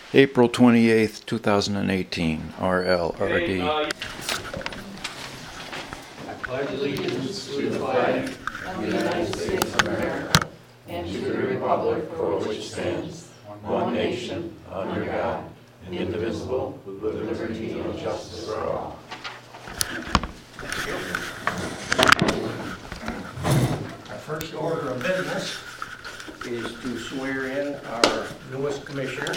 April 28th, 2018, RLRD. I pledge allegiance to the flag of the United States of America and to the republic for which it stands, one nation, under God, indivisible, with liberty and justice for all. Our first order of business is to swear in our newest commissioner,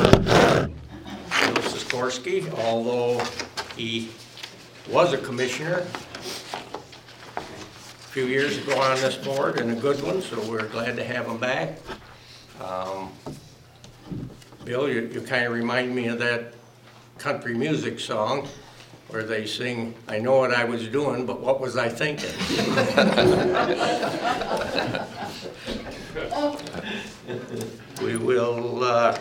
Bill Sikorsky. Although he was a commissioner a few years ago on this board, and a good one, so we're glad to have him back. Bill, you kind of remind me of that country music song where they sing, "I know what I was doing, but what was I thinking?" We will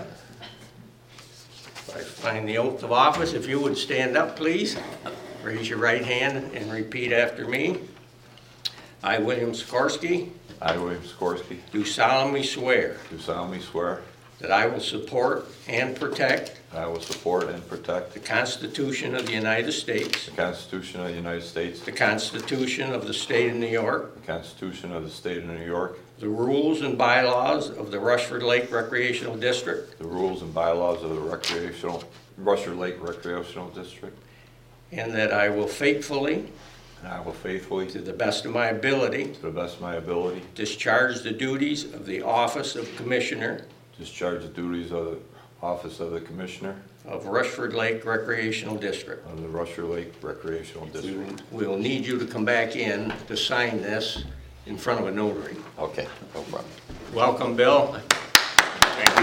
find the oath of office. If you would stand up, please. Raise your right hand and repeat after me. I, William Sikorsky, I, William Sikorsky, do solemnly swear do solemnly swear that I will support and protect that I will support and protect the Constitution of the United States, the Constitution of the United States, the Constitution of the State of New York, the Constitution of the State of New York, the rules and bylaws of the Rushford Lake Recreational District, the rules and bylaws of the Rushford Lake Recreational District, and that I will faithfully, and I will faithfully, to the best of my ability, to the best of my ability, discharge the duties of the office of Commissioner discharge the duties of the office of the Commissioner of Rushford Lake Recreational District. of the Rushford Lake Recreational District. We will need you to come back in to sign this in front of a notary. Okay, no problem. Welcome, Bill. Thank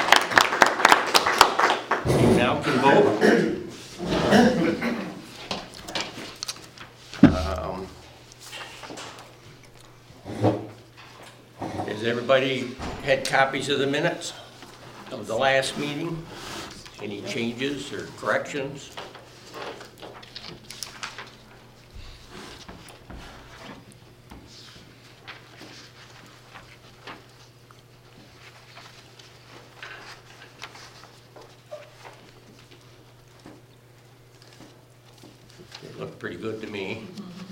you. You now can vote. Has everybody had copies of the minutes of the last meeting? Any changes or corrections? They look pretty good to me.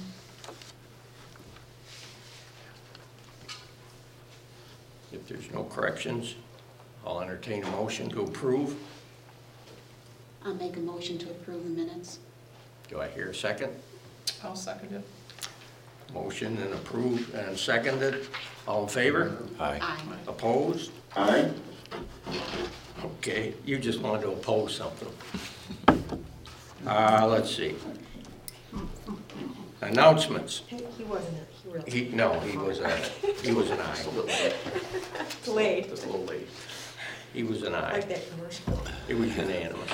If there's no corrections, I'll entertain a motion to approve. I'll make a motion to approve the minutes. Do I hear a second? I'll second it. Motion and approved and seconded. All in favor? Aye. Aye. Opposed? Aye. Okay, you just wanted to oppose something. Let's see. Announcements. He wasn't, he really. He was an aye. Delayed. Just a little late. He was an aye. Like that commercial. It was unanimous.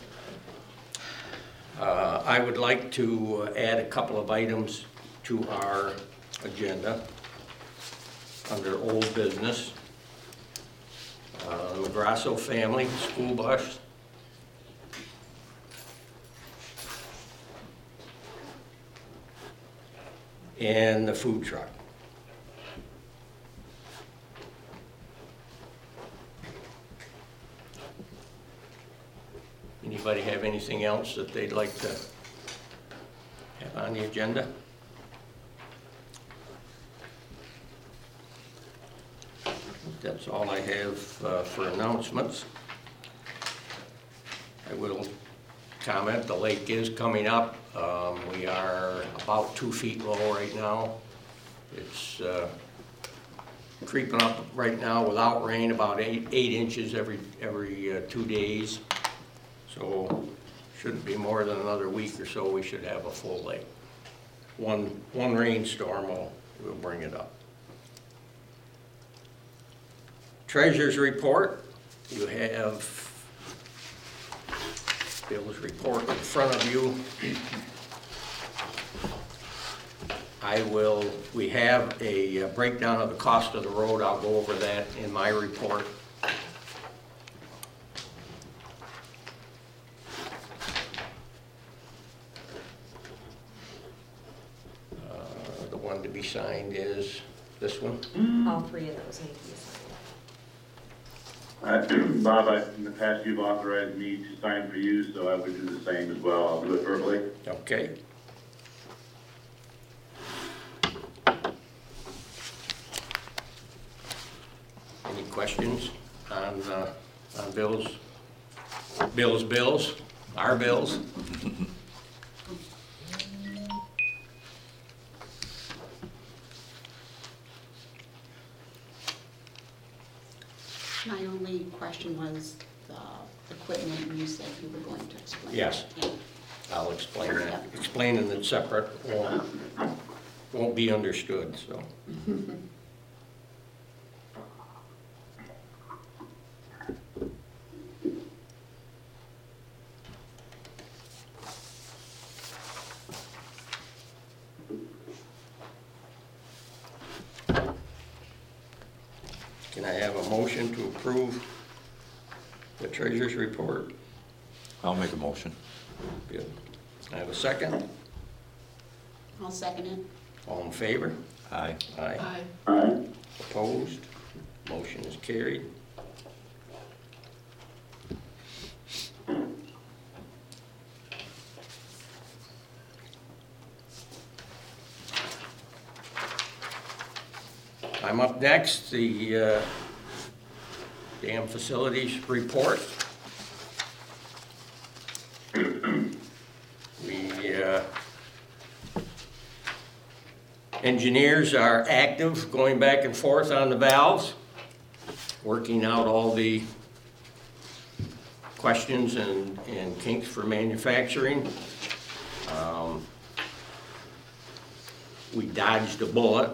I would like to add a couple of items to our agenda under old business. The Magrasso family school bus. And the food truck. Anybody have anything else that they'd like to have on the agenda? That's all I have for announcements. I will comment, the lake is coming up. We are about 2 feet low right now. It's creeping up right now without rain, about 8 inches every 2 days. So shouldn't be more than another week or so, we should have a full lake. One rainstorm will bring it up. Treasurer's report. You have Bill's report in front of you. We have a breakdown of the cost of the road. I'll go over that in my report. The one to be signed is this one. All three of those need to be signed. Bob, in the past, you've authorized me to sign for you, so I would do the same as well. I'll do it verbally. Okay. Any questions on bills? Bills, our bills? My only question was the equipment, and you said you were going to explain. Yes. Yeah. I'll explain that. Explaining it separate won't be understood, so. Can I have a motion to approve the treasurer's report? I'll make a motion. Good. I have a second. I'll second it. All in favor? Aye. Aye. Aye. Opposed? Motion is carried. I'm up next, the dam facilities report. Engineers are active, going back and forth on the valves, working out all the questions and kinks for manufacturing. We dodged a bullet.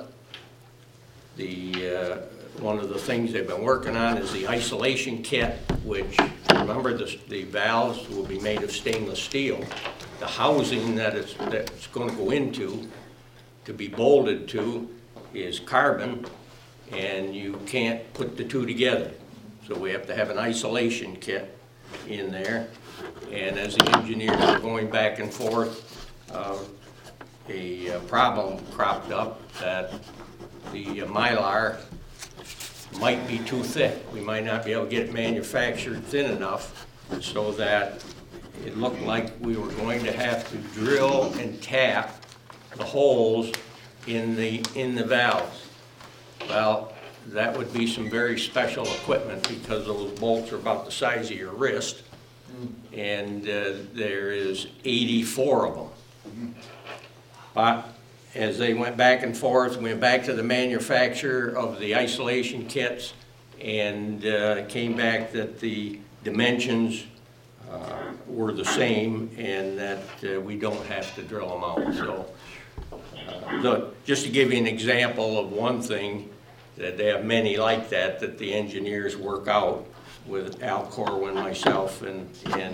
One of the things they've been working on is the isolation kit, which, remember, the valves will be made of stainless steel. The housing that it's going to go into, to be bolted to, is carbon, and you can't put the two together. So we have to have an isolation kit in there. And as the engineers are going back and forth, a problem cropped up that the Mylar might be too thick. We might not be able to get it manufactured thin enough so that it looked like we were going to have to drill and tap the holes in the valves. Well, that would be some very special equipment because those bolts are about the size of your wrist, and there is 84 of them. But as they went back and forth, went back to the manufacturer of the isolation kits, and came back that the dimensions were the same, and that we don't have to drill them out. So, just to give you an example of one thing, that they have many like that the engineers work out with Al Corwin, myself, and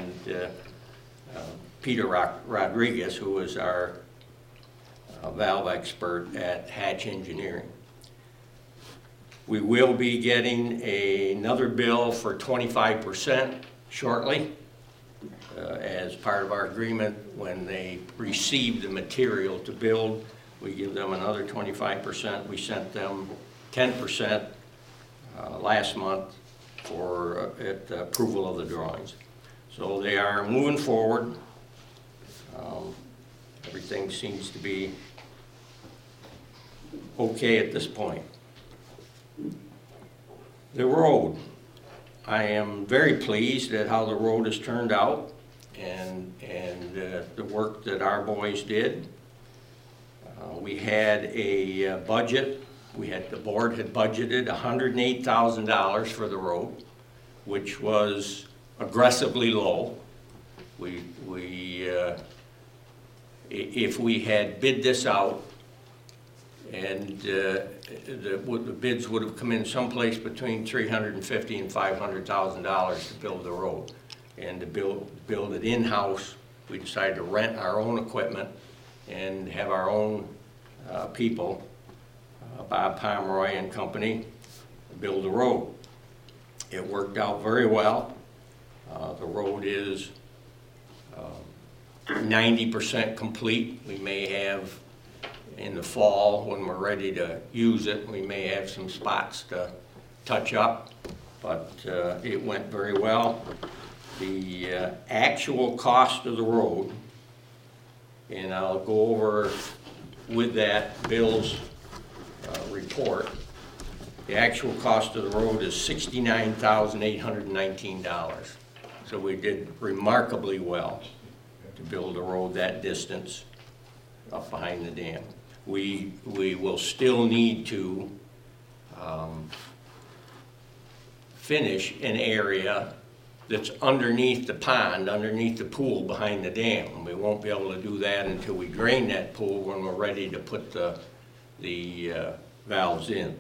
Peter Rodriguez, who is our valve expert at Hatch Engineering. We will be getting another bill for 25% shortly as part of our agreement. When they receive the material to build, we give them another 25%. We sent them 10% last month for approval of the drawings. So they are moving forward. Everything seems to be okay at this point. The road. I am very pleased at how the road has turned out and the work that our boys did. We had a budget. The board had budgeted $108,000 for the road, which was aggressively low. If we had bid this out, and the bids would have come in someplace between $350,000 and $500,000 to build the road. And to build it in-house, we decided to rent our own equipment and have our own people, Bob Pomeroy and company, build the road. It worked out very well. The road is 90% complete. We may have, in the fall, when we're ready to use it, we may have some spots to touch up. but it went very well. The actual cost of the road, and I'll go over with that Bill's report. The actual cost of the road is $69,819. So we did remarkably well to build a road that distance up behind the dam. We will still need to finish an area that's underneath the pond, underneath the pool behind the dam. We won't be able to do that until we drain that pool when we're ready to put the valves in.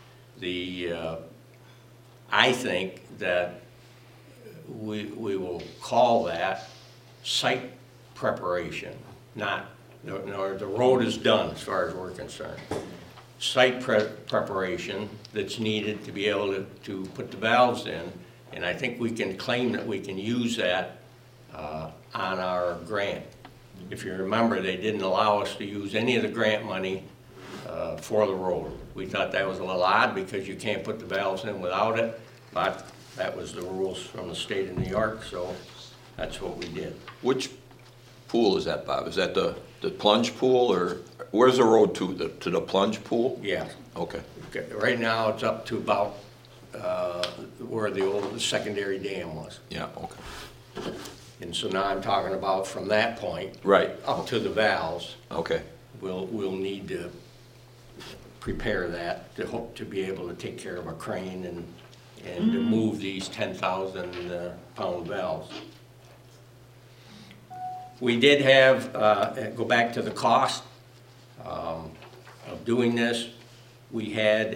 I think that we will call that site preparation, not, the road is done as far as we're concerned. Site preparation that's needed to be able to put the valves in, and I think we can claim that we can use that on our grant. If you remember, they didn't allow us to use any of the grant money for the road. We thought that was a little odd because you can't put the valves in without it, but that was the rules from the state of New York, so that's what we did. Which pool is that, Bob? Is that the plunge pool, or where's the road to the plunge pool? Yeah. Okay. Right now, it's up to about where the old secondary dam was. Yeah, okay. And so now I'm talking about from that point Right. up to the valves. Okay. We'll need to prepare that to hope to be able to take care of a crane and to move these 10,000 pound valves. We did have, go back to the cost of doing this. We had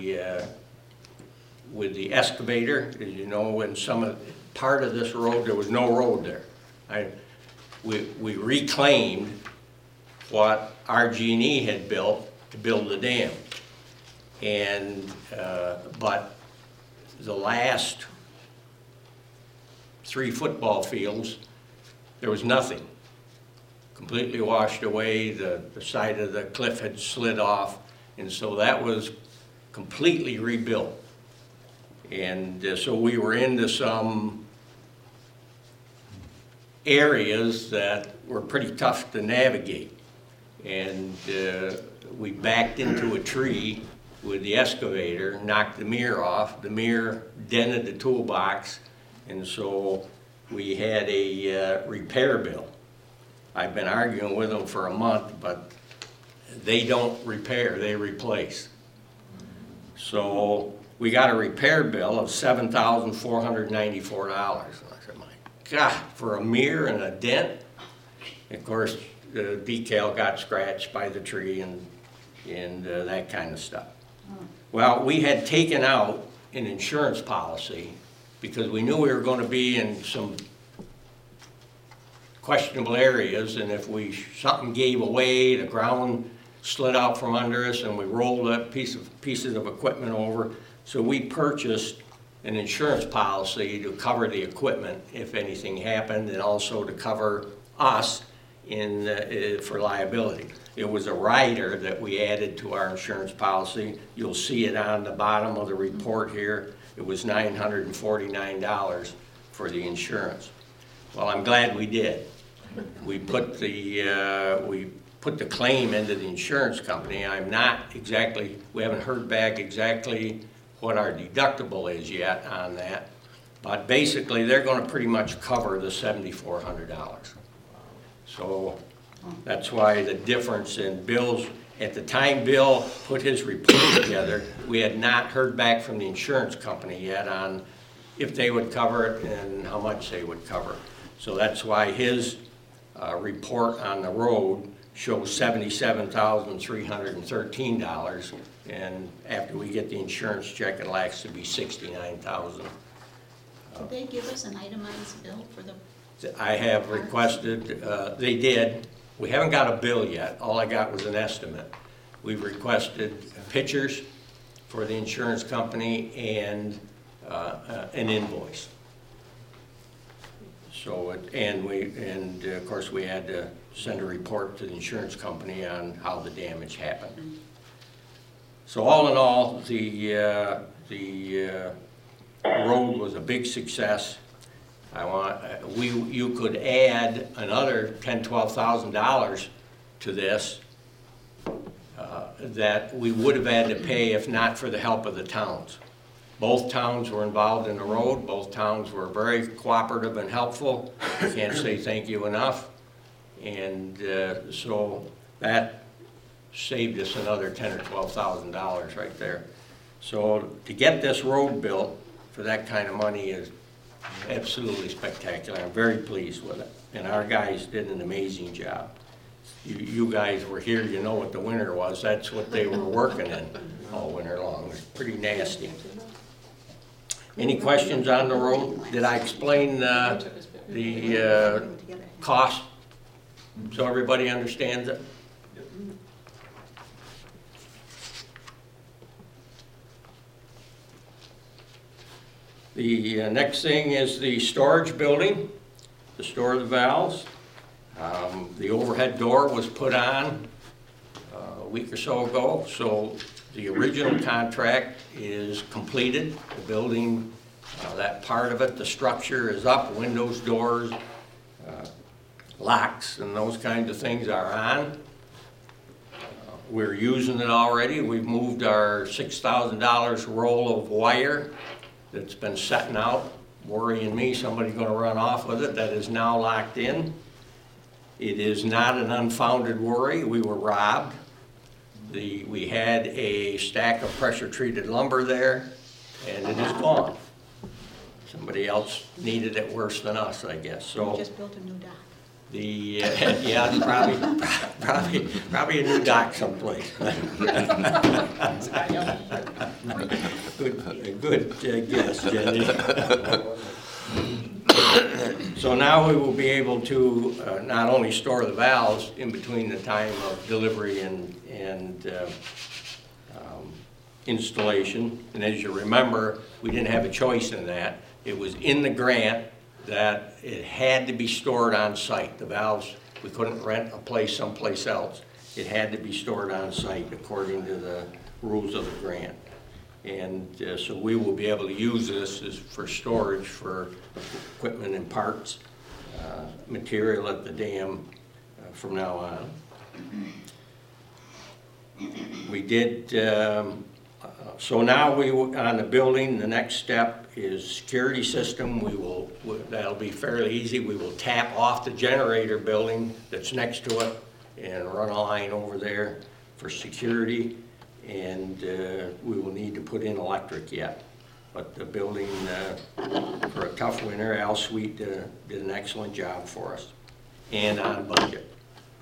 with the excavator, as you know, in part of this road, there was no road there. We reclaimed what RG&E had built to build the dam. But the last 3 football fields, there was nothing. Completely washed away, the side of the cliff had slid off, and so that was completely rebuilt. And so we were into some areas that were pretty tough to navigate. And we backed into a tree with the excavator, knocked the mirror off. The mirror dented the toolbox, and so we had a repair bill. I've been arguing with them for a month, but they don't repair, they replace. So we got a repair bill of $7,494. I said, my God, for a mirror and a dent? Of course, the decal got scratched by the tree and that kind of stuff. Well, we had taken out an insurance policy because we knew we were going to be in some questionable areas, and if something gave away, the ground slid out from under us, and we rolled up pieces of equipment over. So we purchased an insurance policy to cover the equipment if anything happened, and also to cover us for liability. It was a rider that we added to our insurance policy. You'll see it on the bottom of the report here. It was $949 for the insurance. Well, I'm glad we did. We put the claim into the insurance company. We haven't heard back exactly what our deductible is yet on that, but basically they're going to pretty much cover the $7,400. So that's why the difference in bills, at the time Bill put his report together, we had not heard back from the insurance company yet on if they would cover it and how much they would cover. So that's why his report on the road shows $77,313, and after we get the insurance check, it'll actually be $69,000. Did they give us an itemized bill for the? I have requested, they did. We haven't got a bill yet. All I got was an estimate. We've requested pictures for the insurance company and an invoice. So, and of course we had to send a report to the insurance company on how the damage happened. So all in all, the road was a big success. You could add another $10,000-12,000 to this that we would have had to pay if not for the help of the towns. Both towns were involved in the road. Both towns were very cooperative and helpful. I can't say thank you enough. And so that saved us another $10,000 or $12,000 right there. So to get this road built for that kind of money is absolutely spectacular. I'm very pleased with it. And our guys did an amazing job. You guys were here, you know what the winter was. That's what they were working in all winter long. It was pretty nasty. Any questions on the road? Did I explain the cost so everybody understands it? The next thing is the storage building, to store the valves. The overhead door was put on a week or so ago, so the original contract is completed. The building, that part of it, the structure is up, windows, doors, locks, and those kinds of things are on. We're using it already. We've moved our $6,000 roll of wire that's been setting out, worrying me somebody's going to run off with it. That is now locked in. It is not an unfounded worry. We were robbed. We had a stack of pressure-treated lumber there, and it is gone. Somebody else needed it worse than us, I guess. So We just built a new dock. yeah, probably a new dock someplace. Good guess, Jenny. So now we will be able to not only store the valves in between the time of delivery and installation. And as you remember, we didn't have a choice in that. It was in the grant that it had to be stored on site. The valves, we couldn't rent a place someplace else. It had to be stored on site according to the rules of the grant. And so we will be able to use this as for storage for equipment and parts, material at the dam from now on. We did, so now on the building, the next step is security system. That'll be fairly easy. We will tap off the generator building that's next to it and run a line over there for security. And we will need to put in electric yet. But the building, for a tough winter, Al Sweet did an excellent job for us, and on budget.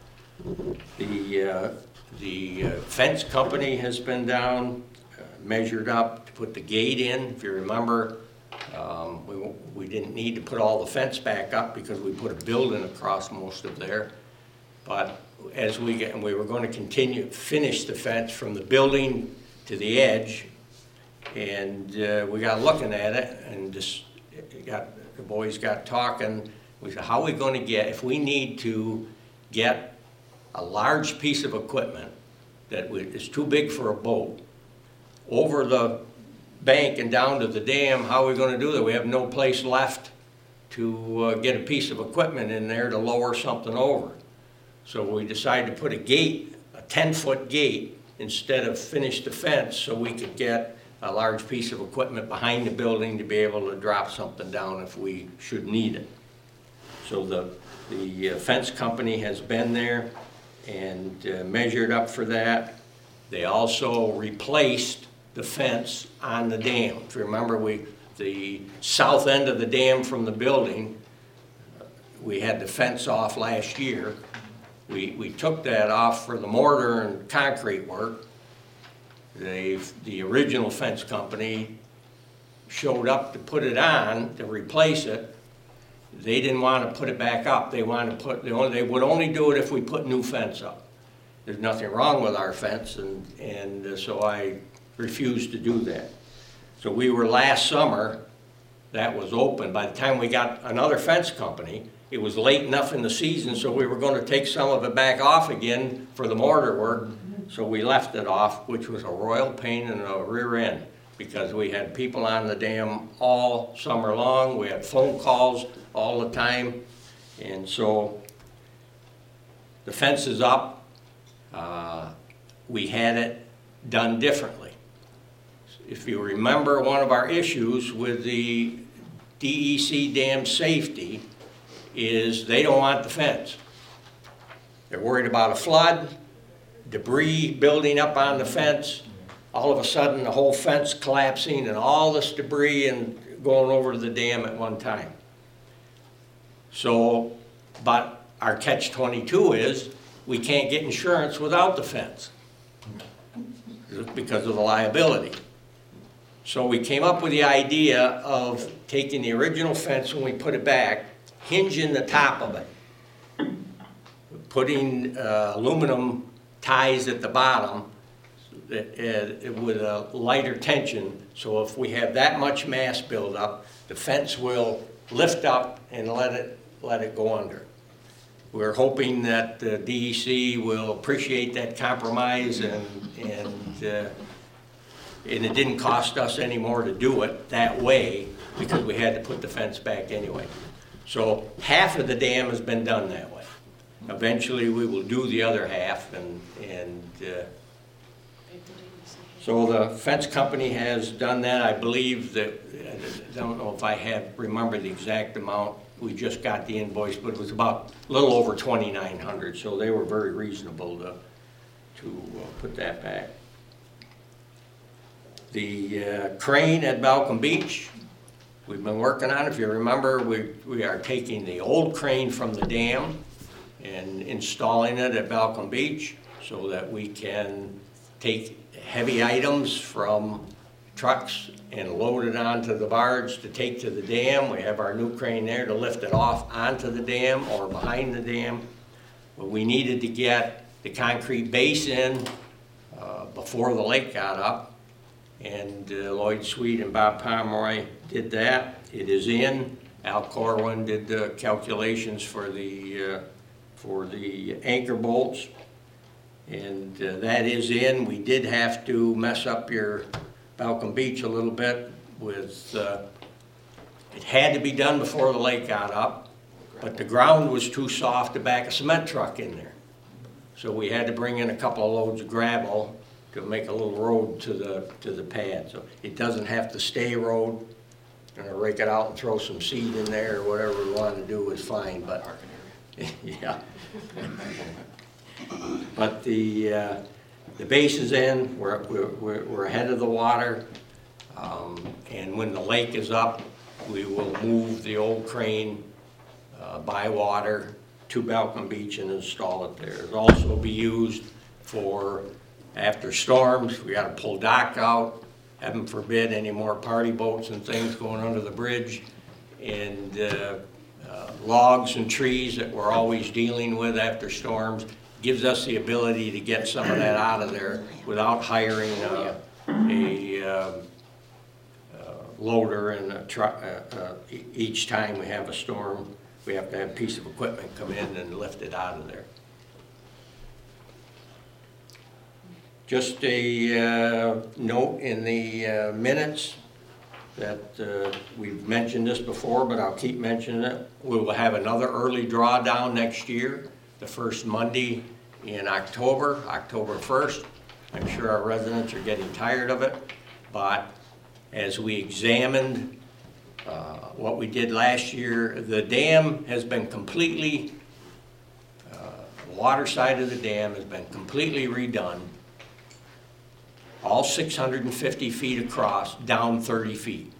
The fence company has been down, measured up to put the gate in. If you remember, we didn't need to put all the fence back up because we put a building across most of there. But as we were going to finish the fence from the building to the edge, and we got looking at it, and the boys got talking. We said, how are we going to if we need to get a large piece of equipment that is too big for a boat over the bank and down to the dam, how are we going to do that? We have no place left to get a piece of equipment in there to lower something over. So we decided to put a gate, a 10-foot gate, instead of finish the fence so we could get a large piece of equipment behind the building to be able to drop something down if we should need it. So the fence company has been there and measured up for that. They also replaced the fence on the dam. If you remember, the south end of the dam from the building, we had the fence off last year. We took that off for the mortar and concrete work. The original fence company showed up to put it on, to replace it. They didn't want to put it back up. They would only do it if we put new fence up. There's nothing wrong with our fence, and so I refused to do that. So we were last summer, that was open. By the time we got another fence company, it was late enough in the season, so we were going to take some of it back off again for the mortar work. So we left it off, which was a royal pain in the rear end. because we had people on the dam all summer long. We had phone calls all the time. And so the fence is up. We had it done differently. If you remember, one of our issues with the DEC dam safety is they don't want the fence. They're worried about a flood, debris building up on the fence, all of a sudden the whole fence collapsing and all this debris and going over to the dam at one time. So, but our catch-22 is we can't get insurance without the fence because of the liability. So we came up with the idea of taking the original fence when we put it back, hinging the top of it, putting aluminum ties at the bottom with a lighter tension, so if we have that much mass build up, the fence will lift up and let it go under. We're hoping that the DEC will appreciate that compromise, and it didn't cost us any more to do it that way because we had to put the fence back anyway. So half of the dam has been done that way. Eventually we will do the other half, and so the fence company has done that. I believe that, I don't know if I remember the exact amount. We just got the invoice, but it was about a little over $2,900, so they were very reasonable to put that back. The crane at Balcom Beach, we've been working on. If you remember, we are taking the old crane from the dam and installing it at Balcom Beach so that we can take heavy items from trucks and load it onto the barge to take to the dam. We have our new crane there to lift it off onto the dam or behind the dam. But we needed to get the concrete base in before the lake got up, and Lloyd Sweet and Bob Pomeroy did that. It is in. Al Corwin did the calculations for the anchor bolts, and that is in. We did have to mess up your Balcom Beach a little bit with, it had to be done before the lake got up, but the ground was too soft to back a cement truck in there. So we had to bring in a couple of loads of gravel to make a little road to the pad. So it doesn't have to stay a road. Rake it out and throw some seed in there or whatever we want to do is fine, but yeah. But the base is in. We're ahead of the water, and when the lake is up, we will move the old crane by water to Balcom Beach and install it there. It'll also be used for after storms. We got to pull dock out. Heaven forbid any more party boats and things going under the bridge, and logs and trees that we're always dealing with after storms. Gives us the ability to get some of that out of there without hiring a loader and a truck. Each time we have a storm, we have to have a piece of equipment come in and lift it out of there. Just a note in the minutes that we've mentioned this before, but I'll keep mentioning it. We will have another early drawdown next year, the first Monday in October, October 1st. I'm sure our residents are getting tired of it, but as we examined what we did last year, the dam has been completely, the water side of the dam has been completely redone. All 650 feet across, down 30 feet.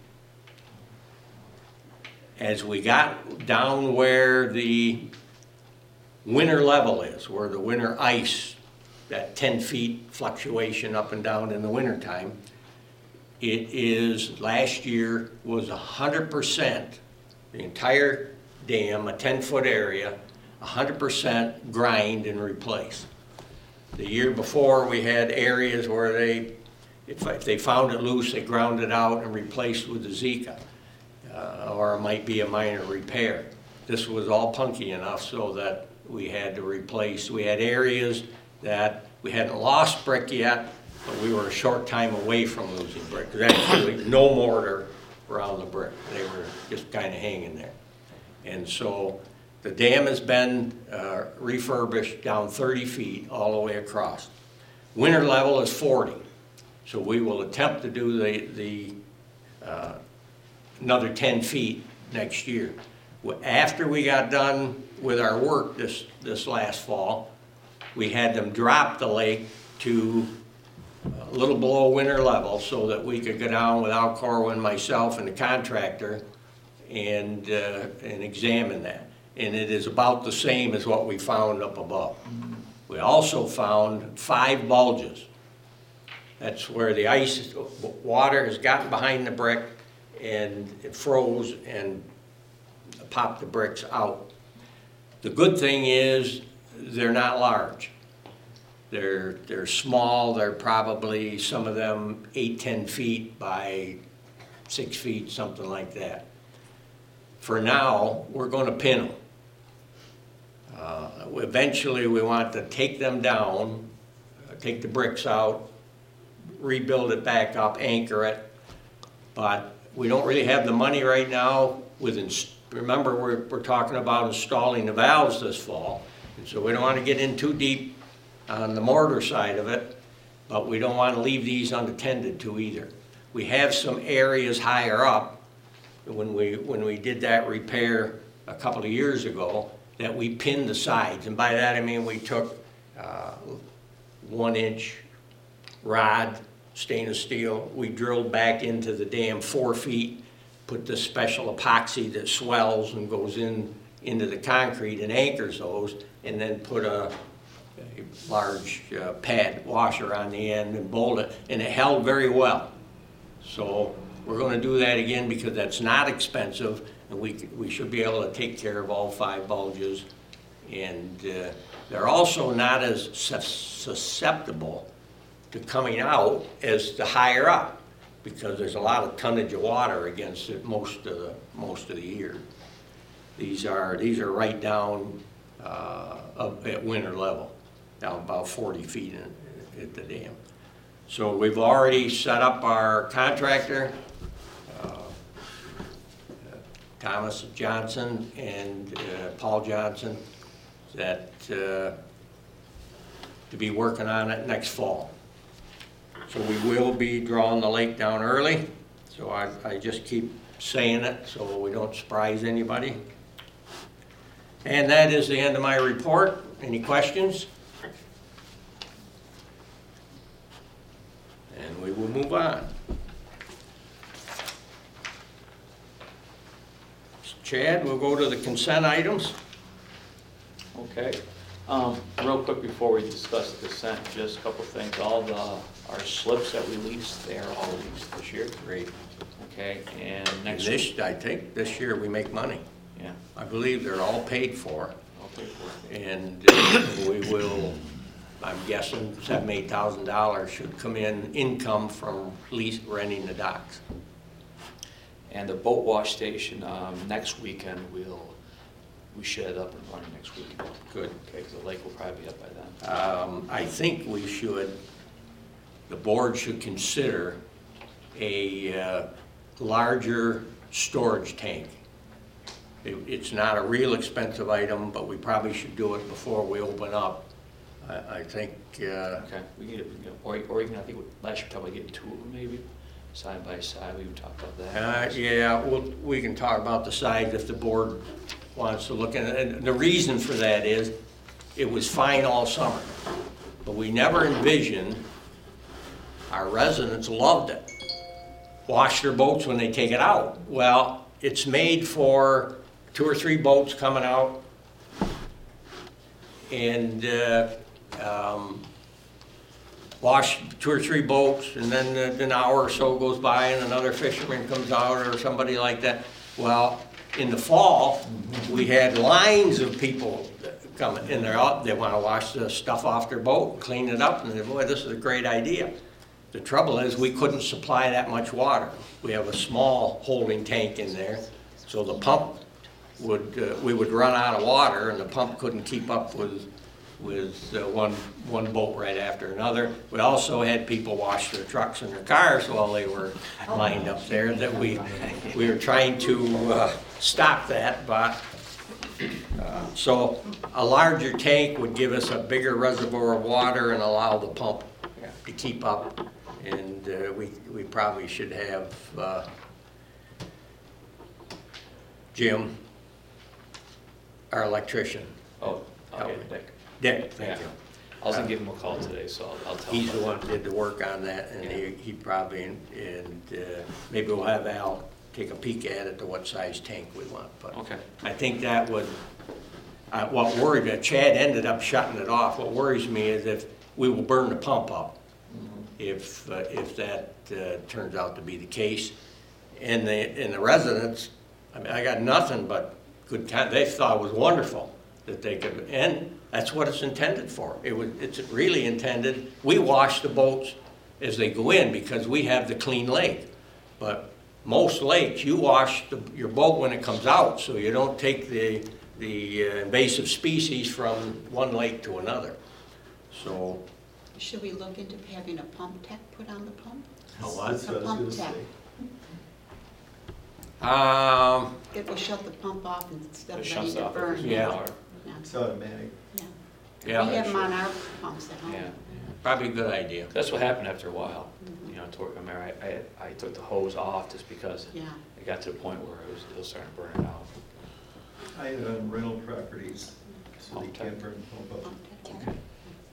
As we got down where the winter level is, where the winter ice, that 10 feet fluctuation up and down in the winter time, it is, last year was 100%, the entire dam, a 10-foot area, 100% grind and replace. The year before, we had areas where if they found it loose, they ground it out and replaced with the Zika, or it might be a minor repair. This was all punky enough so that we had to replace. We had areas that we hadn't lost brick yet, but we were a short time away from losing brick. There's actually no mortar around the brick. They were just kind of hanging there. And so the dam has been refurbished down 30 feet all the way across. Winter level is 40. So we will attempt to do another 10 feet next year. After we got done with our work this last fall, we had them drop the lake to a little below winter level so that we could go down with Al Corwin, myself, and the contractor and examine that. And it is about the same as what we found up above. We also found 5 bulges. That's where the ice, water has gotten behind the brick and it froze and popped the bricks out. The good thing is they're not large. They're small. They're probably, some of them 8-10 feet by 6 feet, something like that. For now, we're going to pin them. Eventually, we want to take them down, take the bricks out, rebuild it back up, anchor it. But we don't really have the money right now. Remember, we're talking about installing the valves this fall. And so we don't want to get in too deep on the mortar side of it, but we don't want to leave these unattended to either. We have some areas higher up when we did that repair a couple of years ago that we pinned the sides. And by that I mean we took 1-inch rod, stainless steel. We drilled back into the dam 4 feet, put this special epoxy that swells and goes into the concrete and anchors those, and then put a large pad washer on the end and bolt it, and it held very well. So we're going to do that again because that's not expensive, and we should be able to take care of all 5 bulges. And they're also not as susceptible to coming out as the higher up, because there's a lot of tonnage of water against it most of the year. These are right down at winter level, down about 40 feet at the dam. So we've already set up our contractor, Thomas Johnson and Paul Johnson, that to be working on it next fall. So we will be drawing the lake down early. So I just keep saying it so we don't surprise anybody. And that is the end of my report. Any questions? And we will move on. Chad, we'll go to the consent items. Okay. Real quick before we discuss the consent, just a couple things. All our slips that we leased, they are all leased this year. Great. Okay, and next I think this year we make money. Yeah. I believe they're all paid for. I'll pay for it. And we will, I'm guessing $7,000 to $8,000 should come in income from renting the docks. And the boat wash station, next weekend we should have it up and running next week. Good. Okay, because the lake will probably be up by then. I think the board should consider a larger storage tank. It's not a real expensive item, but we probably should do it before we open up. I think. Okay, we get or even I think last year probably get 2 of them maybe, side by side. We would talk about that. Yeah, we can talk about the size if the board wants to look at it. And the reason for that is it was fine all summer, but we never envisioned our residents loved it. Wash their boats when they take it out. Well, it's made for 2 or 3 boats coming out and wash 2 or 3 boats, and then an hour or so goes by and another fisherman comes out or somebody like that. Well, in the fall, we had lines of people coming in there. They want to wash the stuff off their boat, clean it up, and they say, boy, this is a great idea. The trouble is we couldn't supply that much water. We have a small holding tank in there, so the pump we would run out of water, and the pump couldn't keep up with with one boat right after another. We also had people wash their trucks and their cars while they were lined up there, that we were trying to stop that, but so a larger tank would give us a bigger reservoir of water and allow the pump to keep up. And we probably should have Jim, our electrician. Oh, okay, Dick. Dick, thank Yeah. you. I was gonna give him a call today, so I'll tell him. He's the about one that did the work on that, and he probably, and maybe we'll have Al take a peek at it, to what size tank we want. But Okay. I think that would, what worried, Chad ended up shutting it off. What worries me is if we will burn the pump up, if that turns out to be the case. And the residents, I mean, I got nothing but good time. They thought it was wonderful that they could, and that's what it's intended for. It's really intended, we wash the boats as they go in because we have the clean lake. But most lakes, you wash your boat when it comes out, so you don't take the invasive species from one lake to another. So, Should we look into having a pump tech put on the pump? a what? A pump tech. It will shut the pump off instead It of shuts letting off it burn. every Yeah. hour. Yeah. It's automatic. Yeah. Yeah, We have them on our pumps at home. Yeah. probably a good idea. That's what happened after a while. You know, I remember I took the hose off just because Yeah. it got to the point where it was starting to burn out. I have it on rental properties, so they Pump can't tech. burn the pump up. Pump tech.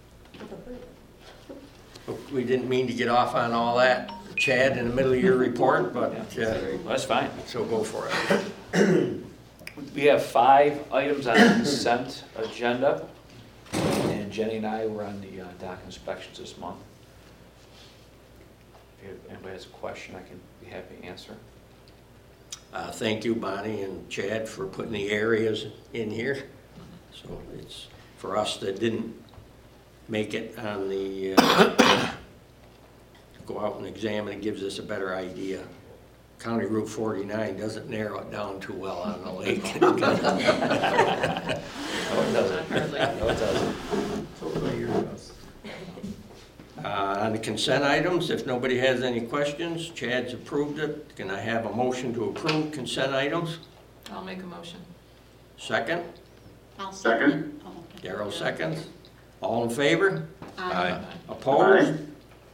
We didn't mean to get off on all that, Chad, in the middle of your report, but, Well, that's fine. so go for it. We have 5 items on the consent agenda, and Jenny and I were on the dock inspections this month. If anybody has a question, I can be happy to answer. Thank you, Bonnie and Chad, for putting the areas in here. So it's, for us that didn't make it on the, go out and examine, it gives us a better idea. County Route 49 doesn't narrow it down too well on the lake. No, it doesn't. Hardly. No, it doesn't. It's over by your house. On the consent items, if nobody has any questions, Chad's approved it. Can I have a motion to approve consent items? I'll make a motion. Second? I'll Second. second it. Oh, okay. Darrell seconds. All in favor? Aye. Opposed? Aye.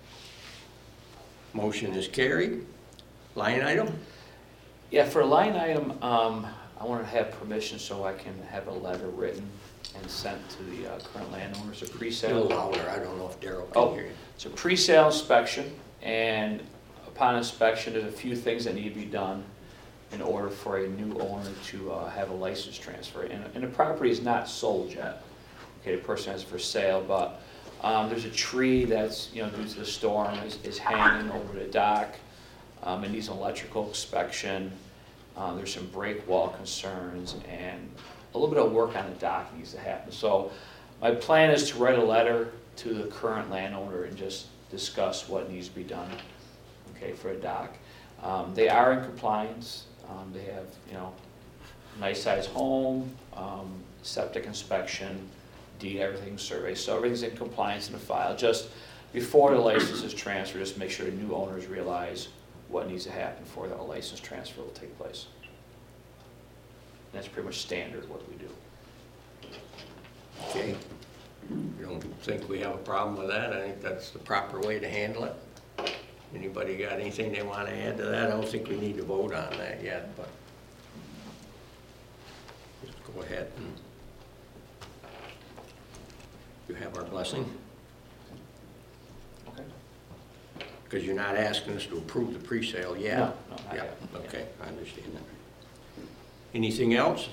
Motion is carried. Line item? Yeah, for a line item, I want to have permission so I can have a letter written and sent to the current landowners, a A little pre-sale. louder, I don't know if Darrell Oh. can hear you. It's a pre-sale inspection, and upon inspection, there's a few things that need to be done in order for a new owner to have a license transfer. And the property is not sold yet. Okay, the person has it for sale, but there's a tree that's, you know, due to the storm is hanging over the dock. It needs an electrical inspection. There's some break wall concerns, and a little bit of work on the dock needs to happen. So my plan is to write a letter to the current landowner and just discuss what needs to be done, okay, for a dock. They are in compliance. They have, you know, nice sized home, septic inspection, deed, everything survey. So everything's in compliance in the file. Just before the license is transferred, just make sure the new owners realize what needs to happen before the license transfer will take place. And that's pretty much standard what we do. Okay. You don't think we have a problem with that? I think that's the proper way to handle it. Anybody got anything they want to add to that? I don't think we need to vote on that yet, but just go ahead and you have our blessing, Okay? because you're not asking us to approve the pre-sale yet. No, not Yeah, yet. okay, I understand that. Anything else?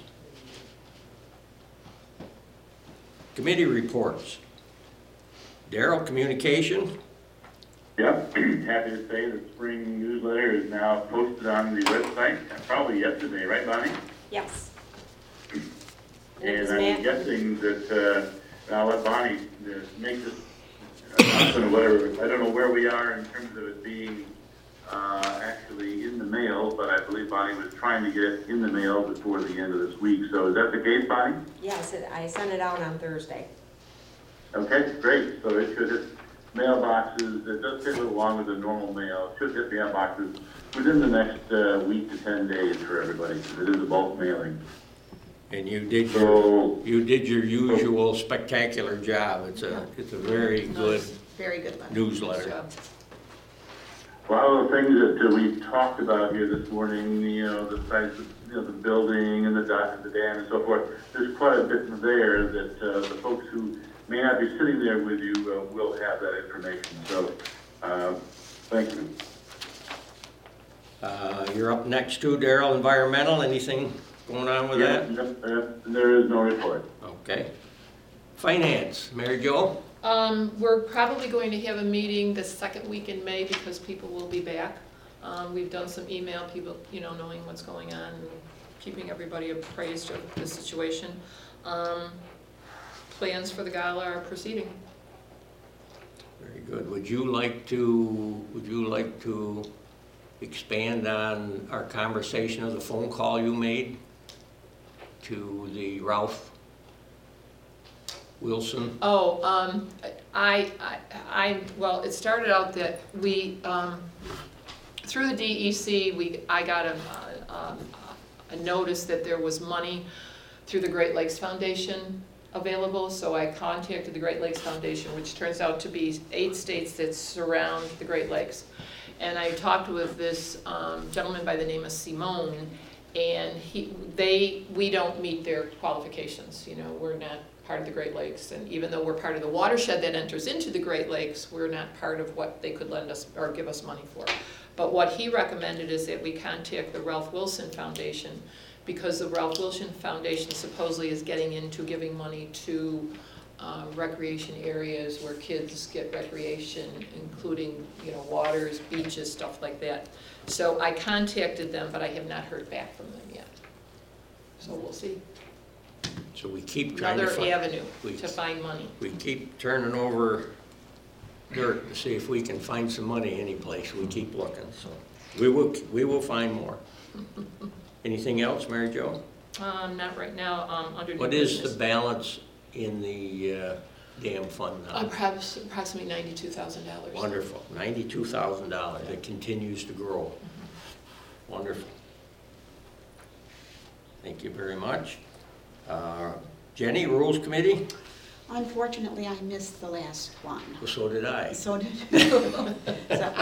Committee reports. Darrell, communication? Yep, happy to say the spring newsletter is now posted on the website, probably yesterday, right, Bonnie? Yes. And I'm guessing that, I'll let Bonnie make this announcement or whatever. I don't know where we are in terms of it being actually in the mail, but I believe Bonnie was trying to get it in the mail before the end of this week. So is that the case, Bonnie? Yes, I sent it out on Thursday. Okay, great. So it should hit mailboxes. It does take a little longer than normal mail. It should hit mailboxes within the next week to 10 days for everybody, because it is a bulk mailing. And you did So, your usual spectacular job. It's a very good Very good letter. Good newsletter. job. a lot of the things that we talked about here this morning, the size of the building and the dock of the dam and so forth, there's quite a bit there that the folks who may not be sitting there with you will have that information. So, thank you. You're up next too, Daryl, environmental. Anything going on with that? There is no report. Okay. Finance, Mary Jo? We're probably going to have a meeting the second week in May because people will be back. We've done some email, people, knowing what's going on and keeping everybody appraised of the situation. Plans for the gala are proceeding. Very good. Would you like to expand on our conversation of the phone call you made to the Ralph Wilson? Oh, well, it started out that we, through the DEC, I got a notice that there was money through the Great Lakes Foundation available, so I contacted the Great Lakes Foundation, which turns out to be 8 states that surround the Great Lakes. And I talked with this gentleman by the name of Simone, and we don't meet their qualifications. We're not part of the Great Lakes, and even though we're part of the watershed that enters into the Great Lakes, we're not part of what they could lend us or give us money for. But what he recommended is that we contact the Ralph Wilson Foundation, because the Ralph Wilson Foundation supposedly is getting into giving money to recreation areas where kids get recreation, including waters, beaches, stuff like that. So I contacted them, but I have not heard back from them yet. So we'll see. So we keep trying to Another find... avenue to find money. We keep turning over dirt to see if we can find some money anyplace. We keep looking, so we will find more. Anything else, Mary Jo? Not right now, under new What is business. the balance in the dam fund now? Approximately $92,000. Wonderful, $92,000. It continues to grow. Wonderful. Thank you very much. Jenny, Rules Committee? Unfortunately, I missed the last one. Well, so did I. So did you. So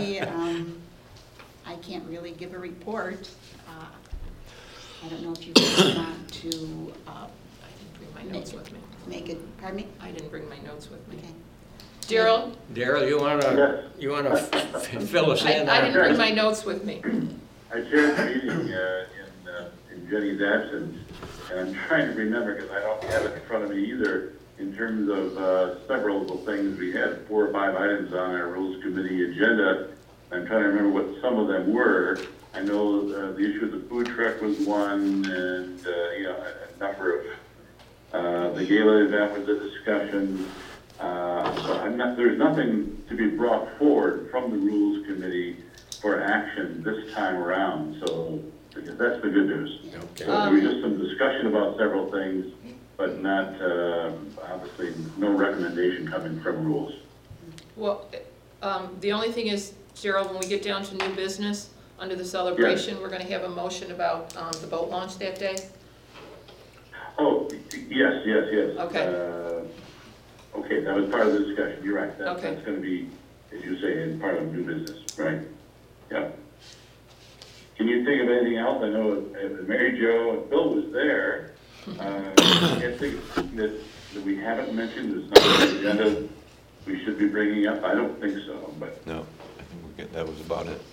I can't really give a report. I don't know if you guys want to I didn't bring my notes with me. make it, pardon me? I didn't bring my notes with me. Okay. Daryl, Daryl, you wanna fill us in? I didn't bring my notes with me. I chaired the meeting in Jenny's absence, and I'm trying to remember, because I don't have it in front of me either, in terms of several of the things. We had 4 or 5 items on our Rules Committee agenda. I'm trying to remember what some of them were. I know the issue of the food truck was one, and a number of the gala event was a discussion. So there's nothing to be brought forward from the Rules Committee for action this time around. So that's the good news. Okay. So there was just some discussion about several things, but not obviously no recommendation coming from Rules. Well, the only thing is, Daryl, when we get down to new business, under the celebration, we're gonna have a motion about the boat launch that day. Oh, yes. Okay. Okay, that was part of the discussion. You're right. Okay. That's going to be, as you say, in part of new business, right? Yeah. Can you think of anything else? I know Mary Jo and Bill was there. Anything that we haven't mentioned is not on the agenda we should be bringing up? I don't think so, but. No, I think that was about it.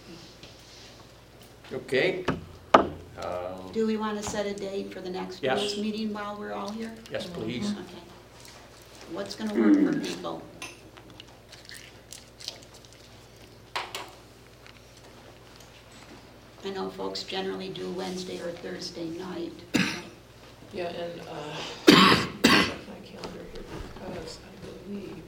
Okay. Do we want to set a date for the next Yes. Rules meeting while we're all here? Yes, please. Okay. What's going to work for people? I know folks generally do Wednesday or Thursday night. Yeah, and, check my calendar here, because I believe,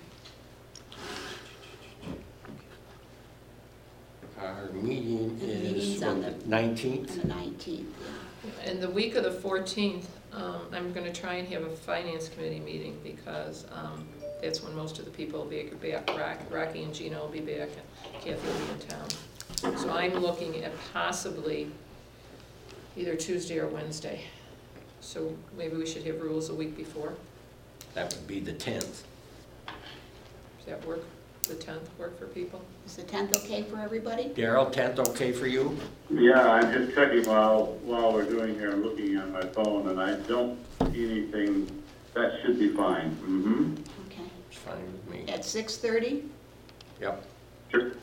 Our meeting The is meeting's on the the- 19th. On the 19th, yeah. in the week of the 14th, I'm gonna try and have a finance committee meeting, because, that's when most of the people will be back. Rocky and Gina will be back, and Kathy will be in town. So I'm looking at possibly either Tuesday or Wednesday. So maybe we should have rules a week before. That would be the 10th. Does that work? The 10th work for people? Is the 10th okay for everybody? Daryl, 10th okay for you? Yeah, I'm just checking while we're doing here, I'm looking at my phone, and I don't see anything. That should be fine. Mm-hmm. Okay. It's fine with me. At 6:30? Yep. Sure. Okay.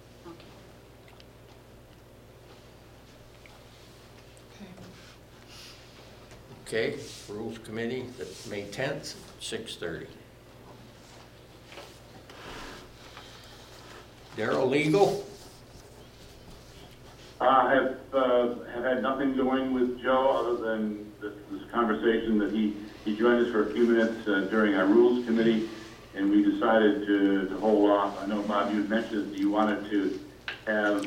Okay. Okay, Rules Committee, that's May 10th, 6:30. Daryl, legal? Have had nothing going with Joe other than this conversation that he joined us for a few minutes during our Rules Committee, and we decided to hold off. I know, Bob, you had mentioned that you wanted to have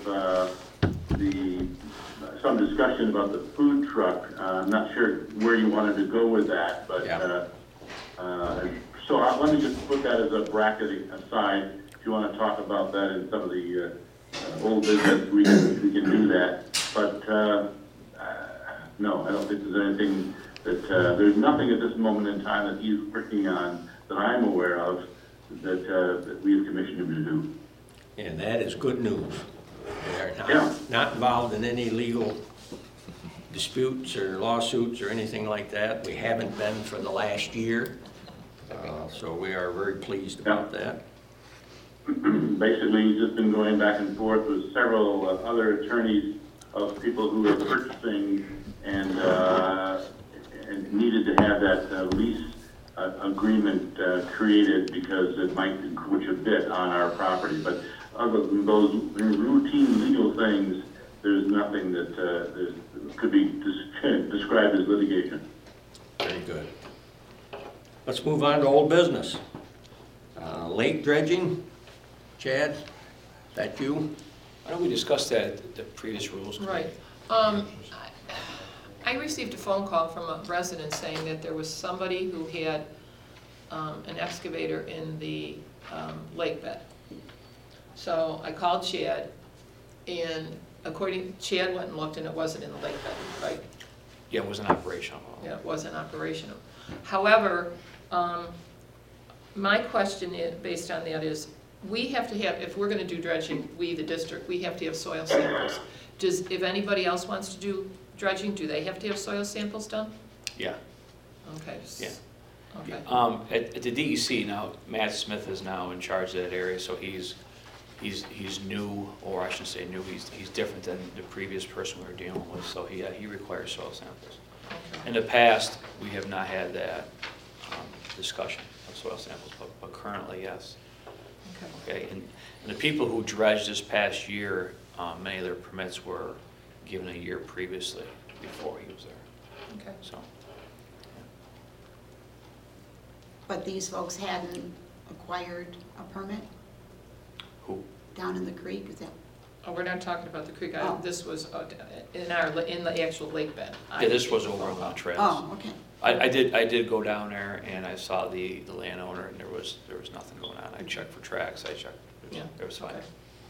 some discussion about the food truck. I'm not sure where you wanted to go with that, but Yeah. so let me just put that as a bracket aside. If you want to talk about that in some of the old business, we can do that. But no, I don't think there's anything that there's nothing at this moment in time that he's working on that I'm aware of that we have commissioned him to do. And that is good news. We are Yeah. not involved in any legal disputes or lawsuits or anything like that. We haven't been for the last year. So we are very pleased about that. Basically, he's just been going back and forth with several other attorneys of people who are purchasing and needed to have that lease agreement created because it might encroach a bit on our property. But other than those routine legal things, there's nothing that could be described as litigation. Very good. Let's move on to old business. Lake dredging. Chad, is that you? Why don't we discuss that at the previous rules? Right. I received a phone call from a resident saying that there was somebody who had an excavator in the lake bed. So I called Chad, and Chad went and looked, and it wasn't in the lake bed, right? Yeah, it wasn't operational. Yeah, it wasn't operational. However, my question is, based on that is, we have to have, if we're gonna do dredging, we, the district, we have to have soil samples. If anybody else wants to do dredging, do they have to have soil samples done? Yeah. Okay. Yeah. Okay. At the DEC now, Matt Smith is now in charge of that area, so he's new, or I shouldn't say new, he's different than the previous person we were dealing with, so he requires soil samples. Okay. In the past, we have not had that discussion of soil samples, but currently, yes. Okay, and the people who dredged this past year, many of their permits were given a year previously, before he was there. Okay. So, But these folks hadn't acquired a permit who? down in the creek, is that? Oh, we're not talking about the creek. Oh. This was in the actual lake bed. Yeah, this was over on the trails. Oh, okay. I did go down there and I saw the landowner, and there was nothing going on. I checked for tracks, Yeah. it was fine.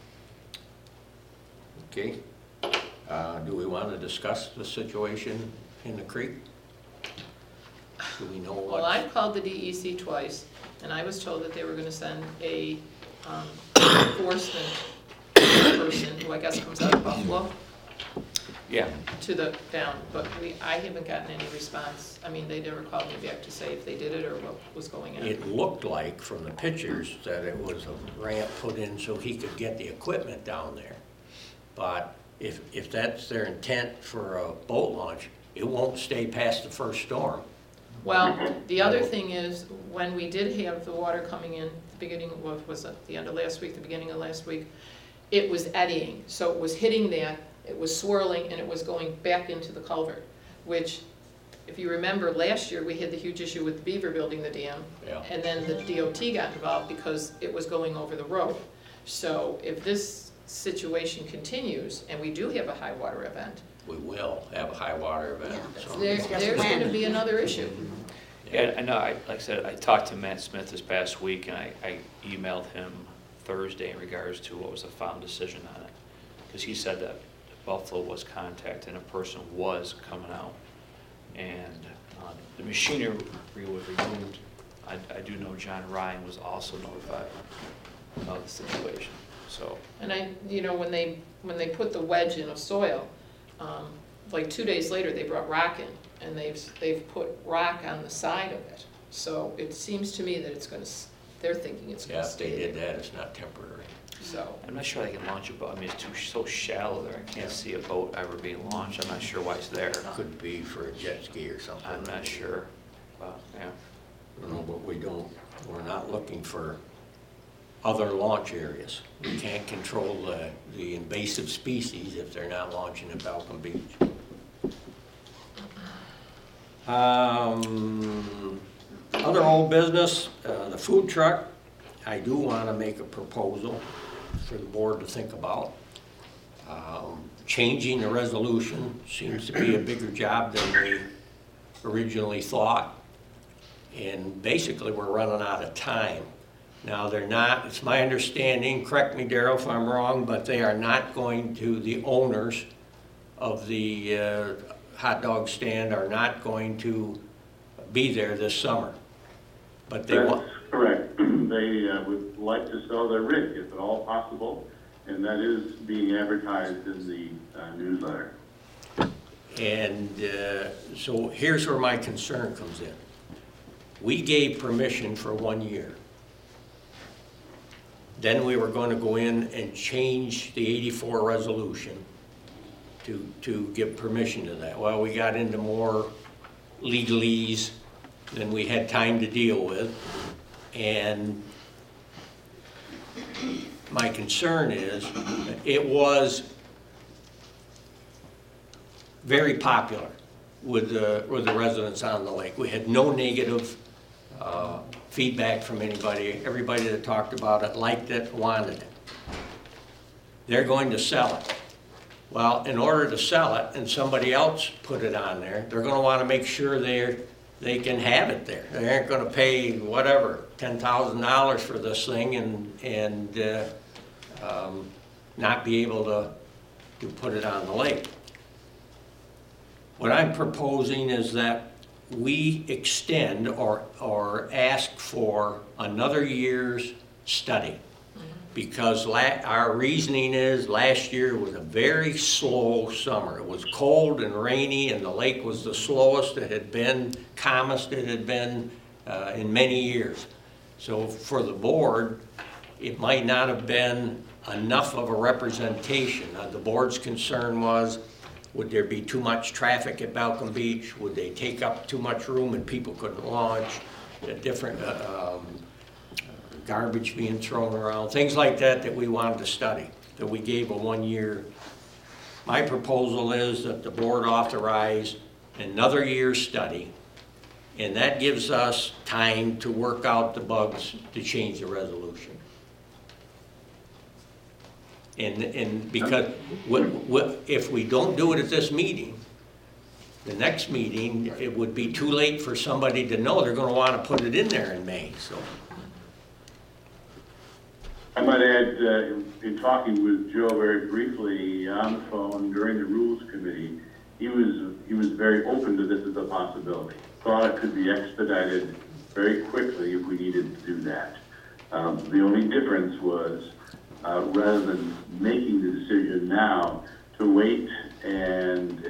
Okay. Okay. Do we want to discuss the situation in the creek? Do we know what? Well, I've called the DEC twice, and I was told that they were gonna send a enforcement person, who I guess comes out of Buffalo, Yeah, to the down, but I haven't gotten any response. I mean, they never called me back to say if they did it or what was going on. It looked like from the pictures that it was a ramp put in so he could get the equipment down there. But if that's their intent for a boat launch, it won't stay past the first storm. Well, the other thing is, when we did have the water coming in, the beginning, was it the end of last week, the beginning of last week, it was eddying, so it was hitting that, it was swirling, and it was going back into the culvert, which, if you remember, last year, we had the huge issue with Beaver building the dam, Yeah. and then the DOT got involved because it was going over the road. So if this situation continues, and we do have a high water event, We will have a high water event. Yeah. So. there's going to be another issue. Yeah, I know, like I said, I talked to Matt Smith this past week, and I emailed him Thursday in regards to what was the final decision on it. Because he said that Buffalo was contacted and a person was coming out. And the machinery was removed. I do know John Ryan was also notified of the situation, so. And when they put the wedge in of soil, like 2 days later, they brought rock in, and they've put rock on the side of it. So it seems to me that they're thinking it's Yeah, gonna if they stay did there. that, it's not temporary. So, I'm not sure I can launch a boat. I mean, it's so shallow there. I can't see a boat ever being launched. I'm not sure why it's there. Could be for a jet ski or something. I'm not sure. But, yeah. No, but we're not looking for other launch areas. We can't control the invasive species if they're not launching at Balcom Beach. Other old business, the food truck, I do want to make a proposal for the board to think about. Changing the resolution seems to be a bigger job than we originally thought. And basically, we're running out of time. Now, they're not, it's my understanding, correct me, Darryl, if I'm wrong, but they are not going to, the owners of the hot dog stand are not going to be there this summer. But they want. That's correct. They would like to sell their rig, if at all possible, and that is being advertised in the newsletter. And so here's where my concern comes in. We gave permission for 1 year. Then we were going to go in and change the 84 resolution to give permission to that. Well, we got into more legalese than we had time to deal with. And my concern is it was very popular with the residents on the lake. We had no negative feedback from anybody. Everybody that talked about it liked it, wanted it. They're going to sell it. Well, in order to sell it and somebody else put it on there, they're going to want to make sure they can have it there. They aren't going to pay whatever, $10,000 for this thing and not be able to put it on the lake. What I'm proposing is that we extend or ask for another year's study. Because our reasoning is last year was a very slow summer. It was cold and rainy, and the lake was the slowest it had been, calmest it had been in many years. So for the board, it might not have been enough of a representation. The board's concern was, would there be too much traffic at Balcom Beach? Would they take up too much room and people couldn't launch? Different garbage being thrown around, things like that we wanted to study, that we gave a 1 year. My proposal is that the board authorize another year's study, and that gives us time to work out the bugs to change the resolution. And because if we don't do it at this meeting, the next meeting, it would be too late for somebody to know they're going to want to put it in there in May. So. I might add, in talking with Joe very briefly on the phone during the Rules Committee, he was very open to this as a possibility. Thought it could be expedited very quickly if we needed to do that. The only difference was, rather than making the decision now, to wait and